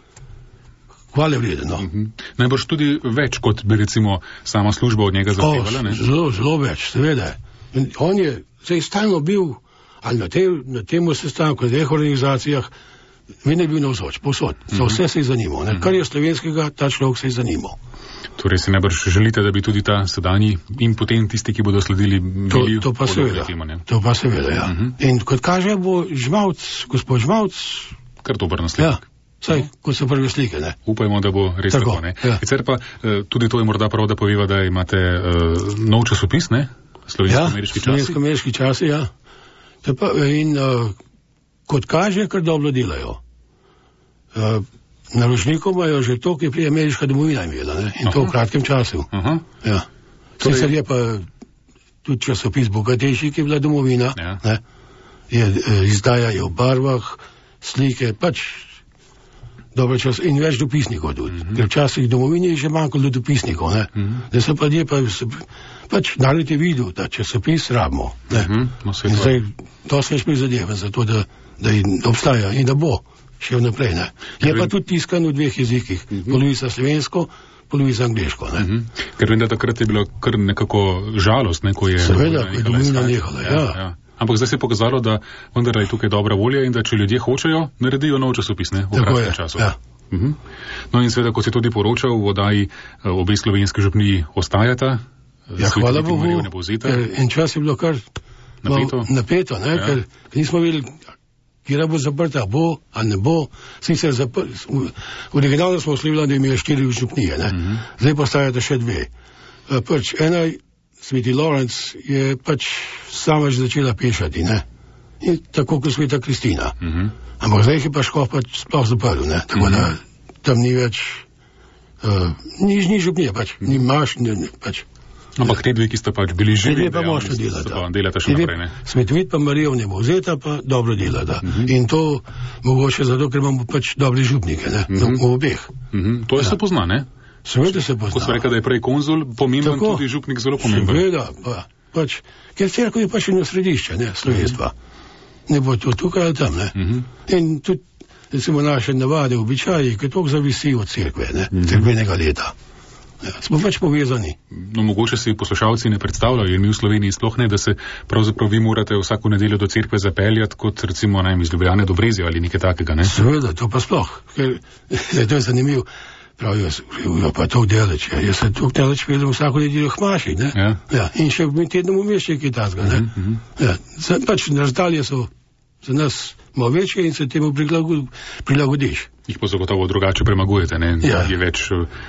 [SPEAKER 16] hvale vredno.
[SPEAKER 2] Uh-huh. Najbrž tudi več, kot bi recimo sama služba od njega zahtevala, ne?
[SPEAKER 16] Zelo, zelo več, seveda. In on je zdaj stalno bil ali na, te, na temu sestanku, na teh organizacijah, vedno je bil navzoč, povsod. Za vse se je zanimal. Ne? Kar je slovenskega, ta človek se je zanimal.
[SPEAKER 2] Torej si najbrž želite, da bi tudi ta sedanji in potem tisti, ki bodo sledili, bili
[SPEAKER 16] to, to pa seveda, to pa seveda, ja. Uh -huh. In kot kaže, bo Žmavc, gospod Žmavc,
[SPEAKER 2] kar dober naslednik.
[SPEAKER 16] Ja, saj, uh -huh. kot so prve slike, ne.
[SPEAKER 2] Upajmo, da bo res tako, tako ne.
[SPEAKER 16] Ja.
[SPEAKER 2] Sicer pa tudi to je morda prav, da poveva, da imate uh, nov časopis, ne? Slovensko-ameriški
[SPEAKER 16] ja, časi. Slovensko-ameriški časi, ja. Pa, in uh, kot kaže, kar dobro delajo. Uh, Naročnikov imajo že to, ki je pri ameriška domovina imela, ne? In Aha. to v kratkem času. Aha. Ja. Torej... Sicer je pa tudi časopis bogatejši, ki je bila domovina, ja. ne? Je, e, izdajajo v barvah, slike, pač dobro čas in več dopisnikov tudi. Mm -hmm. Ker včasih v domovini je že manjkalo dopisnikov, ne? Mm -hmm. Da so pa ljudje pa, pač narod je videl, da časopis rabimo, ne? Mm -hmm. In zdaj to se je prizadevan za to, da, da obstaja in da bo še vnaprej, ne. Je pa tudi tiskan v dveh jezikih, uh -huh. polovica slovensko, polovica angliško, ne. Uh -huh.
[SPEAKER 2] Ker vem, da takrat je bilo kar nekako žalost, ne, ko je...
[SPEAKER 16] Seveda, ko je domovina nehala, ja. ja. ja.
[SPEAKER 2] Ampak zdaj se je pokazalo, da vendar je tukaj dobra volja in da če ljudje hočejo, naredijo nov časopis, ne, v kratkem času.
[SPEAKER 16] Ja.
[SPEAKER 2] Uh -huh. No in seveda, kot si tudi poročal, v oddaji obe slovenski župniji ostajata.
[SPEAKER 16] Ja, hvala Bogu, ker en čas je bilo kar napeto, napeto ne, ja. ker nismo videli, kjer bo zaprta, bo, a ne bo. Sicer zapr... originalno smo oslovili, da imeli štiri župnije, ne. Mm -hmm. Zdaj postajata še dve. Pač ena, Sveti Lorenc, je pač sama že začela pešati, ne. In tako kot Sveta Kristina. Mm -hmm. Ampak zdaj je pa škof pač sploh zaprl, ne. Tako mm -hmm. da tam ni več, uh, ni, ni župnije, pač, ni maš, ni, ne, pač.
[SPEAKER 2] Ampak te dve, ki sta pač bili živi,
[SPEAKER 16] pa močno delata.
[SPEAKER 2] Delata še naprej, ne?
[SPEAKER 16] Svetovit pa Marijo Nebozeta pa dobro delata. Uh -huh. In to mogoče zato, ker imamo pač dobre župnike, ne? Uh -huh. V obeh.
[SPEAKER 2] Uh -huh. To je ja. se pozna, ne?
[SPEAKER 16] Seveda se pozna.
[SPEAKER 2] Ko so rekli, da je prej konzul pomemben, tako, tudi župnik zelo pomemben.
[SPEAKER 16] Seveda, pa, pač, ker cerkev je pač eno središče, ne, slovenstva. Uh -huh. Ne bo to tukaj ali tam, ne? Uh -huh. In tudi, recimo, naše navade, običaji, ki to zavisi od cerkve, ne? Uh -huh. Cerkvenega leta. Ja, smo več povezani.
[SPEAKER 2] No, mogoče si poslušalci ne predstavljajo, in mi v Sloveniji sploh ne, da se pravzaprav vi morate vsako nedeljo do cerkve zapeljati, kot recimo, ne, iz Ljubljane do Brezja ali nekaj takega, ne?
[SPEAKER 16] Seveda, to pa sploh, ker to je zanimivo. Pravijo, jo pa to deleč, ja. Jaz se tukaj deleč vedem vsako nedeljo hmaši, ne? Ja. Ja, in še v tednom umešče kaj tazga, ne? Uh -huh. Ja, pač razdalje so za nas malo večje in se temu prilagodiš.
[SPEAKER 2] Jih pa zagotovo drugače premagujete, ne? Ja. Je več...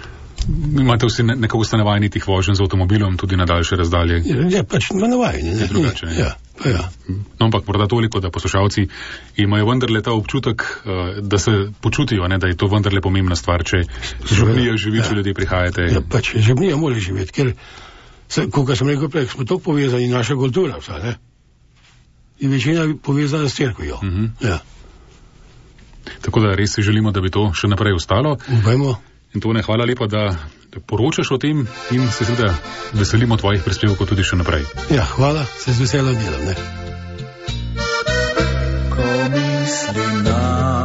[SPEAKER 2] Imate vsi nekako ste navajeni tih voženj z avtomobilom tudi na daljše razdalje?
[SPEAKER 16] Ja, pač ima navajeni, ne?
[SPEAKER 2] Drugače, ne?
[SPEAKER 16] Ja, pa ja.
[SPEAKER 2] No, ampak morda toliko, da poslušalci imajo vendarle ta občutek, da se počutijo, ne, da je to vendarle pomembna stvar, če župnija živi, ja. če ljudje prihajate.
[SPEAKER 16] Ja, pač župnija mora živeti, ker, kot sem rekel prej, smo tako povezani, naša kultura vsa, ne? In večina povezana s cerkvijo. Uh -huh. Ja.
[SPEAKER 2] Tako da res si želimo, da bi to še naprej ostalo.
[SPEAKER 16] Upajmo.
[SPEAKER 2] In to ne, hvala lepa, da poročaš o tem in se seveda veselimo tvojih prispevkov tudi še naprej.
[SPEAKER 16] Ja, hvala, se z veseljem delam, ne.
[SPEAKER 15] Ko mislim na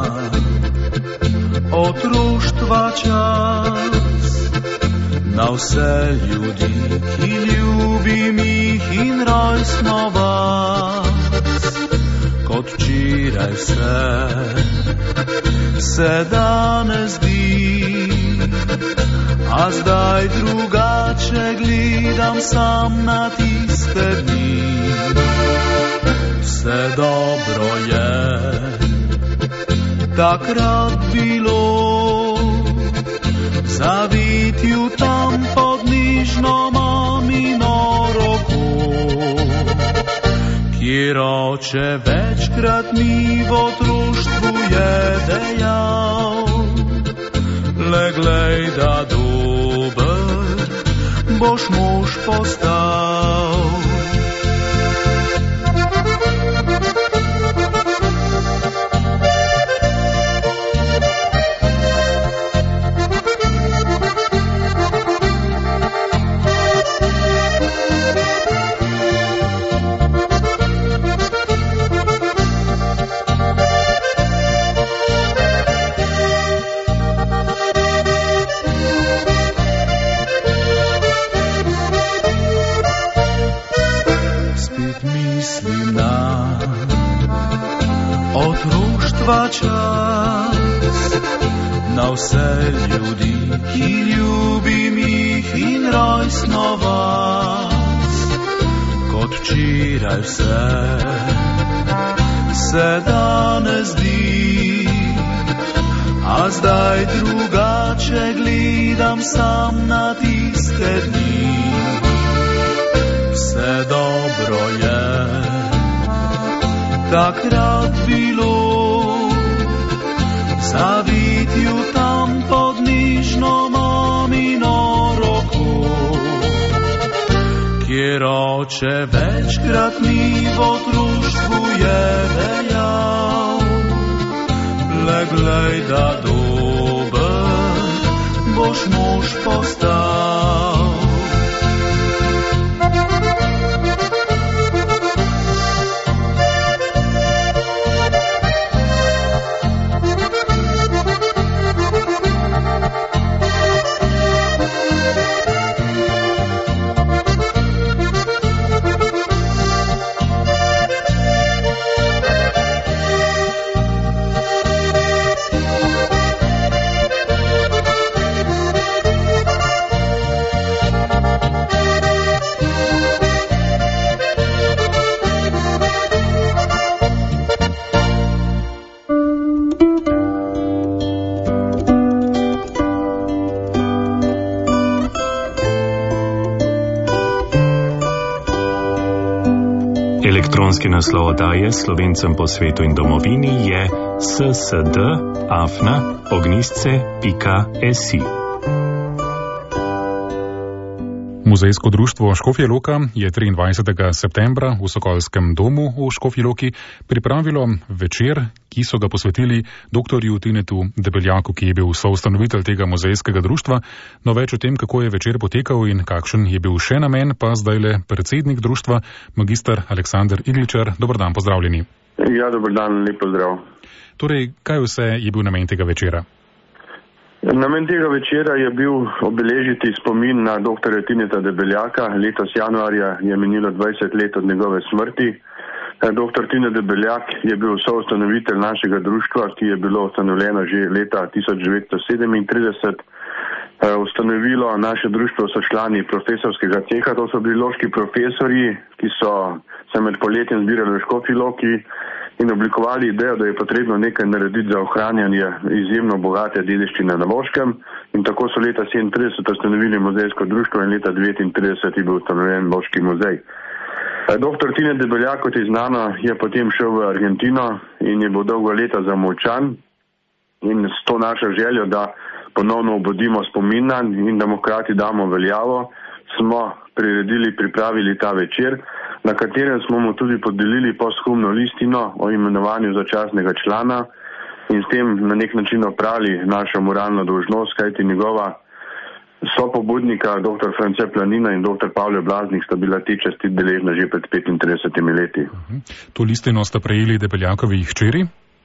[SPEAKER 15] otroštva čas, na vse ljudi, ki ljubim jih in rojstno vas, kot včeraj vse se danes zdi. A zdaj drugače gledam sam na tiste dni. Vse dobro je takrat bilo, zavitju tam pod nižno mamino roko, kjer oče večkrat mi v otroštvu je dejal, le glej, da dober boš mož postal.
[SPEAKER 17] čas na vse ljudi, ki ljubim jih in rojstno vas. Kot včeraj vse se danes zdi, a zdaj drugače gledam sam na tiste dni. Vse dobro je takrat bilo, zavitju tam pod nižno mamino roko, kjer oče večkrat mi v otroštvu je dejal: le glej, da dober boš mož postal.
[SPEAKER 1] Elektronski naslov oddaje Slovencem po svetu in domovini je s s d afna ognistce pika s i.
[SPEAKER 2] Muzejsko društvo Škofja Loka je triindvajsetega septembra v Sokolskem domu v Škofji Loki pripravilo večer, ki so ga posvetili doktorju Tinetu Debeljaku, ki je bil soustanovitelj tega muzejskega društva. No, več o tem, kako je večer potekal in kakšen je bil še namen, pa zdaj le predsednik društva, magister Aleksander Igličar. Dober dan, pozdravljeni.
[SPEAKER 18] Ja, dober dan, lep pozdrav.
[SPEAKER 2] Torej, kaj vse je bil namen tega večera?
[SPEAKER 18] Namen tega večera je bil obeležiti spomin na doktorja Tineta Debeljaka. Letos januarja je minilo dvajset let od njegove smrti. Doktor Tinet Debeljak je bil soustanovitelj našega društva, ki je bilo ustanovljeno že leta tisoč devetsto sedemintrideset. Ustanovilo naše društvo so člani profesorskega ceha, to so bili loški profesorji, ki so se med poletjem zbirali v Škofji Loki in oblikovali idejo, da je potrebno nekaj narediti za ohranjanje izjemno bogate dediščine na Loškem. In tako so leta sedemintrideset ustanovili muzejsko društvo in leta devetintrideset je bil ustanovljen Loški muzej. Doktor Tinet Debeljak, kot je znano, je potem šel v Argentino in je bil dolgo leta zamolčan. In s to našo željo, da ponovno obudimo spomin in demokrati damo veljavo, smo priredili, pripravili ta večer, na katerem smo mu tudi podelili posthumno listino o imenovanju začasnega člana in s tem na nek način opravili našo moralno dolžnost, kajti njegova sopobudnika, dr. France Planina in dr. Pavle Blaznik, sta bila te časti deležna že pred petintridesetimi leti.
[SPEAKER 2] Uh-huh. To listino sta prejeli Debeljakovi hčeri?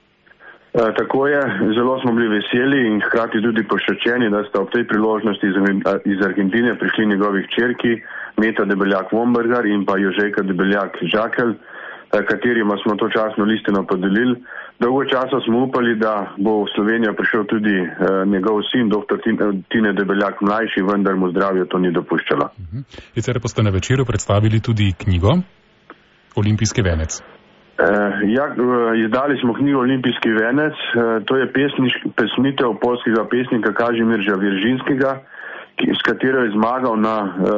[SPEAKER 18] E, tako je, zelo smo bili veseli in hkrati tudi poščečeni, da sta ob tej priložnosti iz, iz Argentine prišli njegovi hčerki, Meta Debeljak Vombergar in pa Jožejka Debeljak Žakelj, katerima smo to častno listino podelili. Dolgo časa smo upali, da bo v Slovenijo prišel tudi eh, njegov sin, doktor Tinet Debeljak mlajši, vendar mu zdravje to ni dopuščalo.
[SPEAKER 2] Sicer pa ste na večeru predstavili tudi knjigo Olimpijski venec.
[SPEAKER 18] Eh, ja, izdali smo knjigo Olimpijski venec, eh, to je pesniš, pesnitev polskega pesnika Kažimira Viržinskega, s katero je zmagal na,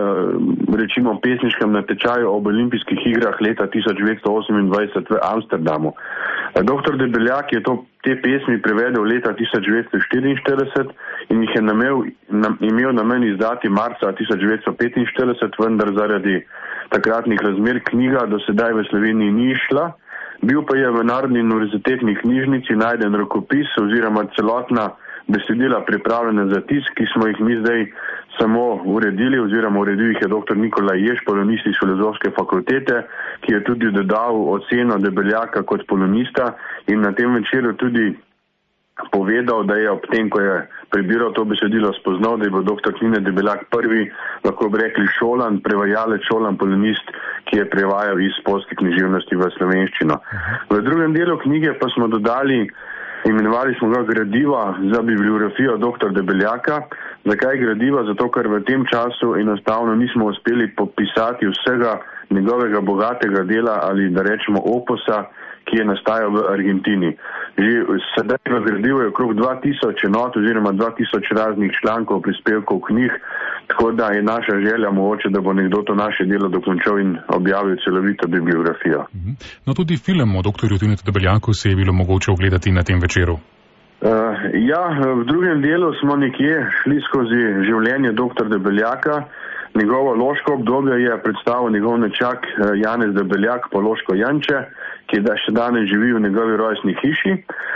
[SPEAKER 18] rečimo, pesniškem natečaju ob olimpijskih igrah leta tisoč devetsto osemindvajset v Amsterdamu. Doktor Debeljak je to, te pesmi prevedel leta tisoč devetsto štiriinštirideset in jih je namel, nam, imel namen izdati marca tisoč devetsto petinštirideset, vendar zaradi takratnih razmer knjiga do sedaj v Sloveniji ni išla. Bil pa je v Narodni univerzitetni knjižnici najden rokopis oziroma celotna besedila pripravljene za tisk, ki smo jih mi zdaj samo uredili, oziroma uredil jih je dr. Nikolaj Jež, polonist iz Filozofske fakultete, ki je tudi dodal oceno Debeljaka kot polonista in na tem večeru tudi povedal, da je ob tem, ko je prebiral to besedilo, spoznal, da je bil doktor Tinet Debeljak prvi, lahko bi rekli, šolan, prevajalec, šolan polonist, ki je prevajal iz poljske književnosti v slovenščino. V drugem delu knjige pa smo dodali Imenovali smo ga gradiva za bibliografijo doktor Debeljaka. Zakaj gradiva? Zato, ker v tem času enostavno nismo uspeli popisati vsega njegovega bogatega dela ali da rečemo oposa, ki je nastajal v Argentini. Že sedaj v gradivu je okrog dva tisoč enot oziroma dva tisoč raznih člankov, prispevkov, knjig, tako da je naša želja mogoče, da bo nekdo to naše delo dokončal in objavil celovito bibliografijo.
[SPEAKER 2] No, tudi film o doktorju Tinetu Debeljaku se je bilo mogoče ogledati na tem večeru.
[SPEAKER 18] Uh, ja, v drugem delu smo nekje šli skozi življenje doktor Debeljaka. Njegovo loško obdobje je predstavil njegov nečak Janez Debeljak po Loško Janče, ki da še danes živi v njegovi rojstni hiši.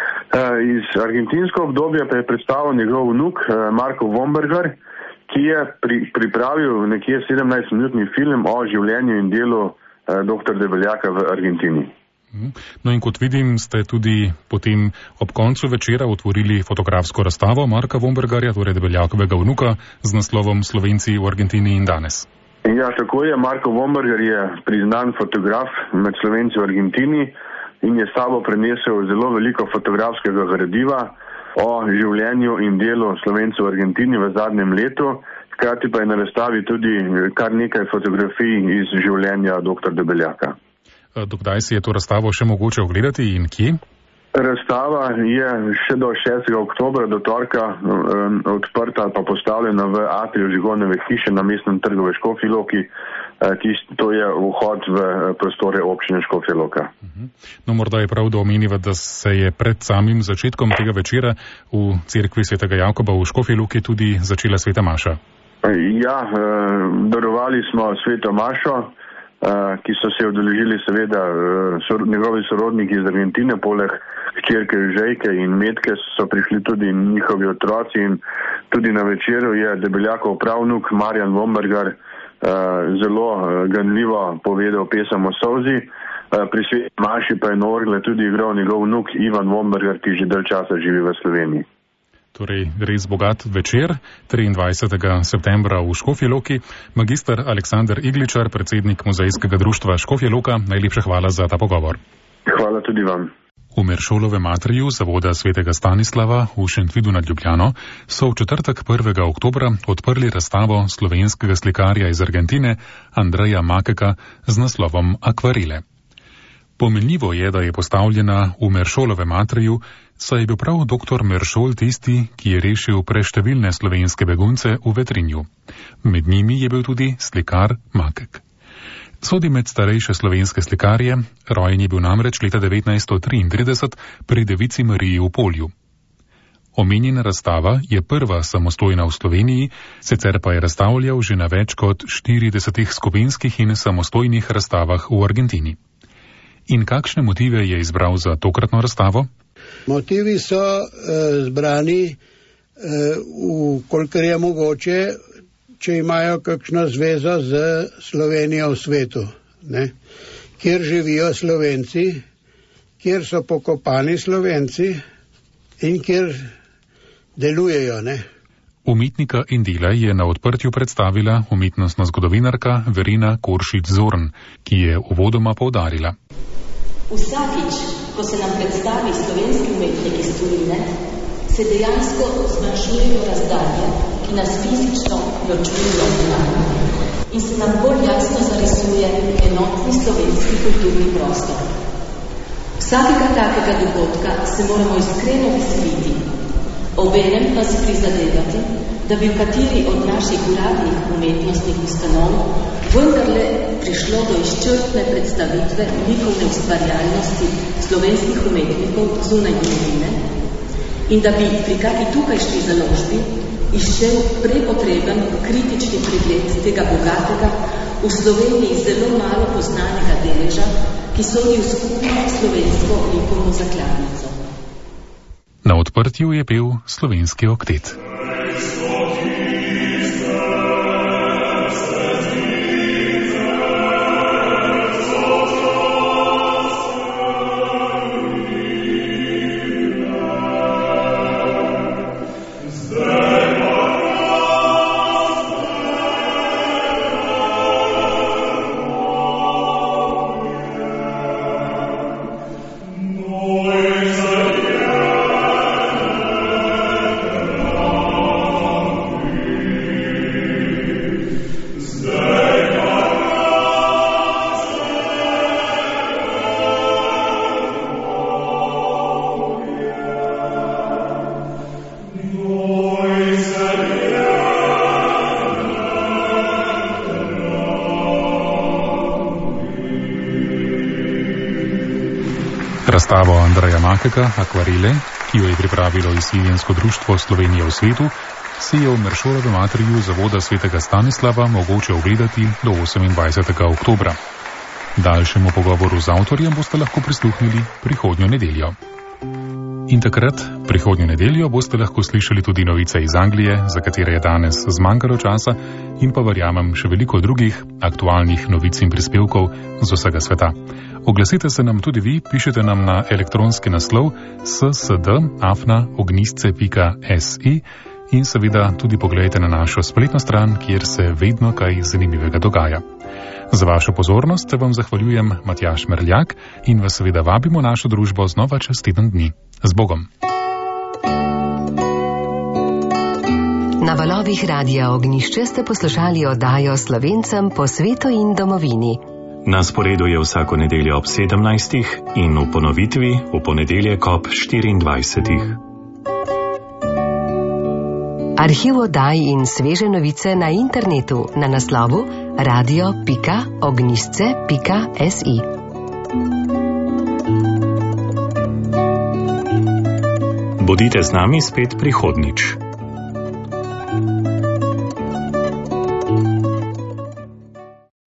[SPEAKER 18] Iz argentinsko obdobje pa je predstavil njegov vnuk Marko Vombergar, ki je pri, pripravil nekje sedemnajstminutni film o življenju in delu doktor Debeljaka v Argentini.
[SPEAKER 2] No in kot vidim, ste tudi potem ob koncu večera otvorili fotografsko razstavo Marka Vombergarja, torej Debeljakovega vnuka, z naslovom Slovenci v Argentini in danes.
[SPEAKER 18] Ja, tako je. Marko Vombergar je priznan fotograf med Slovenci v Argentini in je s sabo prenesel zelo veliko fotografskega gradiva o življenju in delu Slovencev v Argentini v zadnjem letu. Hkrati pa je na razstavi tudi kar nekaj fotografij iz življenja doktor Debeljaka.
[SPEAKER 2] Dokdaj si je to razstavo še mogoče ogledati in kje?
[SPEAKER 18] Razstava je še do šestega oktobra, do torka, um, odprta pa postavljena v atriju Žigonove hiše na mestnem trgu v Škofji Loki. To je vhod v prostore občine Škofja Loka.
[SPEAKER 2] No, morda je prav, da omeniva, da se je pred samim začetkom tega večera v cerkvi svetega Jakoba v Škofji Loki tudi začela sveta maša.
[SPEAKER 18] Ja, darovali smo sveto mašo, ki so se udeležili seveda njegovi sorodniki iz Argentine, poleg hčerke Žejke in Metke so prišli tudi njihovi otroci in tudi na večeru je Debeljakov pravnuk Marjan Vombergar zelo ganljivo povedal pesem o solzi. Pri sveti maši pa je na orgle tudi igral njegov vnuk Ivan Vombergar, ki že dalj časa živi v Sloveniji.
[SPEAKER 2] Torej, res bogat večer, triindvajsetega septembra v Škofji Loki. Magister Aleksander Igličar, predsednik Muzejskega društva Škofja Loka, najlepša hvala za ta pogovor.
[SPEAKER 18] Hvala tudi vam.
[SPEAKER 2] V Meršolovem atriju zavoda svetega Stanislava v Šentvidu nad Ljubljano so v četrtek prvega oktobra odprli razstavo slovenskega slikarja iz Argentine Andreja Makeka z naslovom Akvarele. Pomenljivo je, da je postavljena v Meršolovem atriju, saj je bil prav doktor Meršol tisti, ki je rešil preštevilne slovenske begunce v Vetrinju. Med njimi je bil tudi slikar Makek. Sodi med starejše slovenske slikarje, rojen je bil namreč leta devetnajststo triintrideset pri Devici Mariji v Polju. Omenjena razstava je prva samostojna v Sloveniji, sicer pa je razstavljal že na več kot štiridesetih skupinskih in samostojnih razstavah v Argentini. In kakšne motive je izbral za tokratno razstavo?
[SPEAKER 19] Motivi so eh, zbrani, eh, v kolikor je mogoče, če imajo kakšno zvezo z Slovenijo v svetu, ne? Kjer živijo Slovenci, kjer so pokopani Slovenci in kjer delujejo, ne?
[SPEAKER 2] Umetnika in dela je na odprtju predstavila umetnostna zgodovinarka Verina Koršič-Zorn, ki je uvodoma poudarila.
[SPEAKER 20] Vsakič, ko se nam predstavi slovenski umetnik iz tujine, se dejansko zmanjšujejo razdalje, ki nas fizično ločujejo od nami in se nam bolj jasno zarisuje enotni slovenski kulturni prostor. Vsakega takega dogodka se moramo iskreno veseliti, obenem pa si prizadevati, da bi v kateri od naših uradnih umetnostnih ustanov vendarle prišlo do izčrpne predstavitve likovne ustvarjalnosti slovenskih umetnikov zunaj domovine in da bi pri kaki tukajšnji založbi izšel prepotreben kritični pregled tega bogatega, v Sloveniji zelo malo poznanega deleža, ki sodi v skupno slovensko likovno zakladnico.
[SPEAKER 2] Na odprtju je pel slovenski oktet.
[SPEAKER 12] Noise again.
[SPEAKER 2] Razstavo Andreja Makeka Akvarele, ki jo je pripravilo Izsiljensko društvo Slovenije v svetu, si je v Meršorovem atriju Zavoda svetega Stanislava mogoče ogledati do osemindvajsetega oktobra. Daljšemu pogovoru z avtorjem boste lahko prisluhnili prihodnjo nedeljo. In takrat, prihodnjo nedeljo, boste lahko slišali tudi novice iz Anglije, za katere je danes zmanjkalo časa, in pa verjamem še veliko drugih aktualnih novic in prispevkov z vsega sveta. Oglasite se nam tudi vi, pišite nam na elektronski naslov s s d afna ognistce pika s i in seveda tudi pogledajte na našo spletno stran, kjer se vedno kaj zanimivega dogaja. Za vašo pozornost se vam zahvaljujem Matjaž Merljak in vas seveda vabimo našo družbo znova čez teden dni. Z Bogom!
[SPEAKER 3] Na valovih Radia Ognišče ste poslušali oddajo Slovencem po svetu in domovini.
[SPEAKER 1] Na sporedu je vsako nedeljo ob sedemnajstih in v ponovitvi v ponedeljek ob štiriindvajsetih.
[SPEAKER 3] Arhiv oddaj in sveže novice na internetu na naslovu radio pika ognistce pika s i.
[SPEAKER 1] Bodite z nami spet prihodnjič.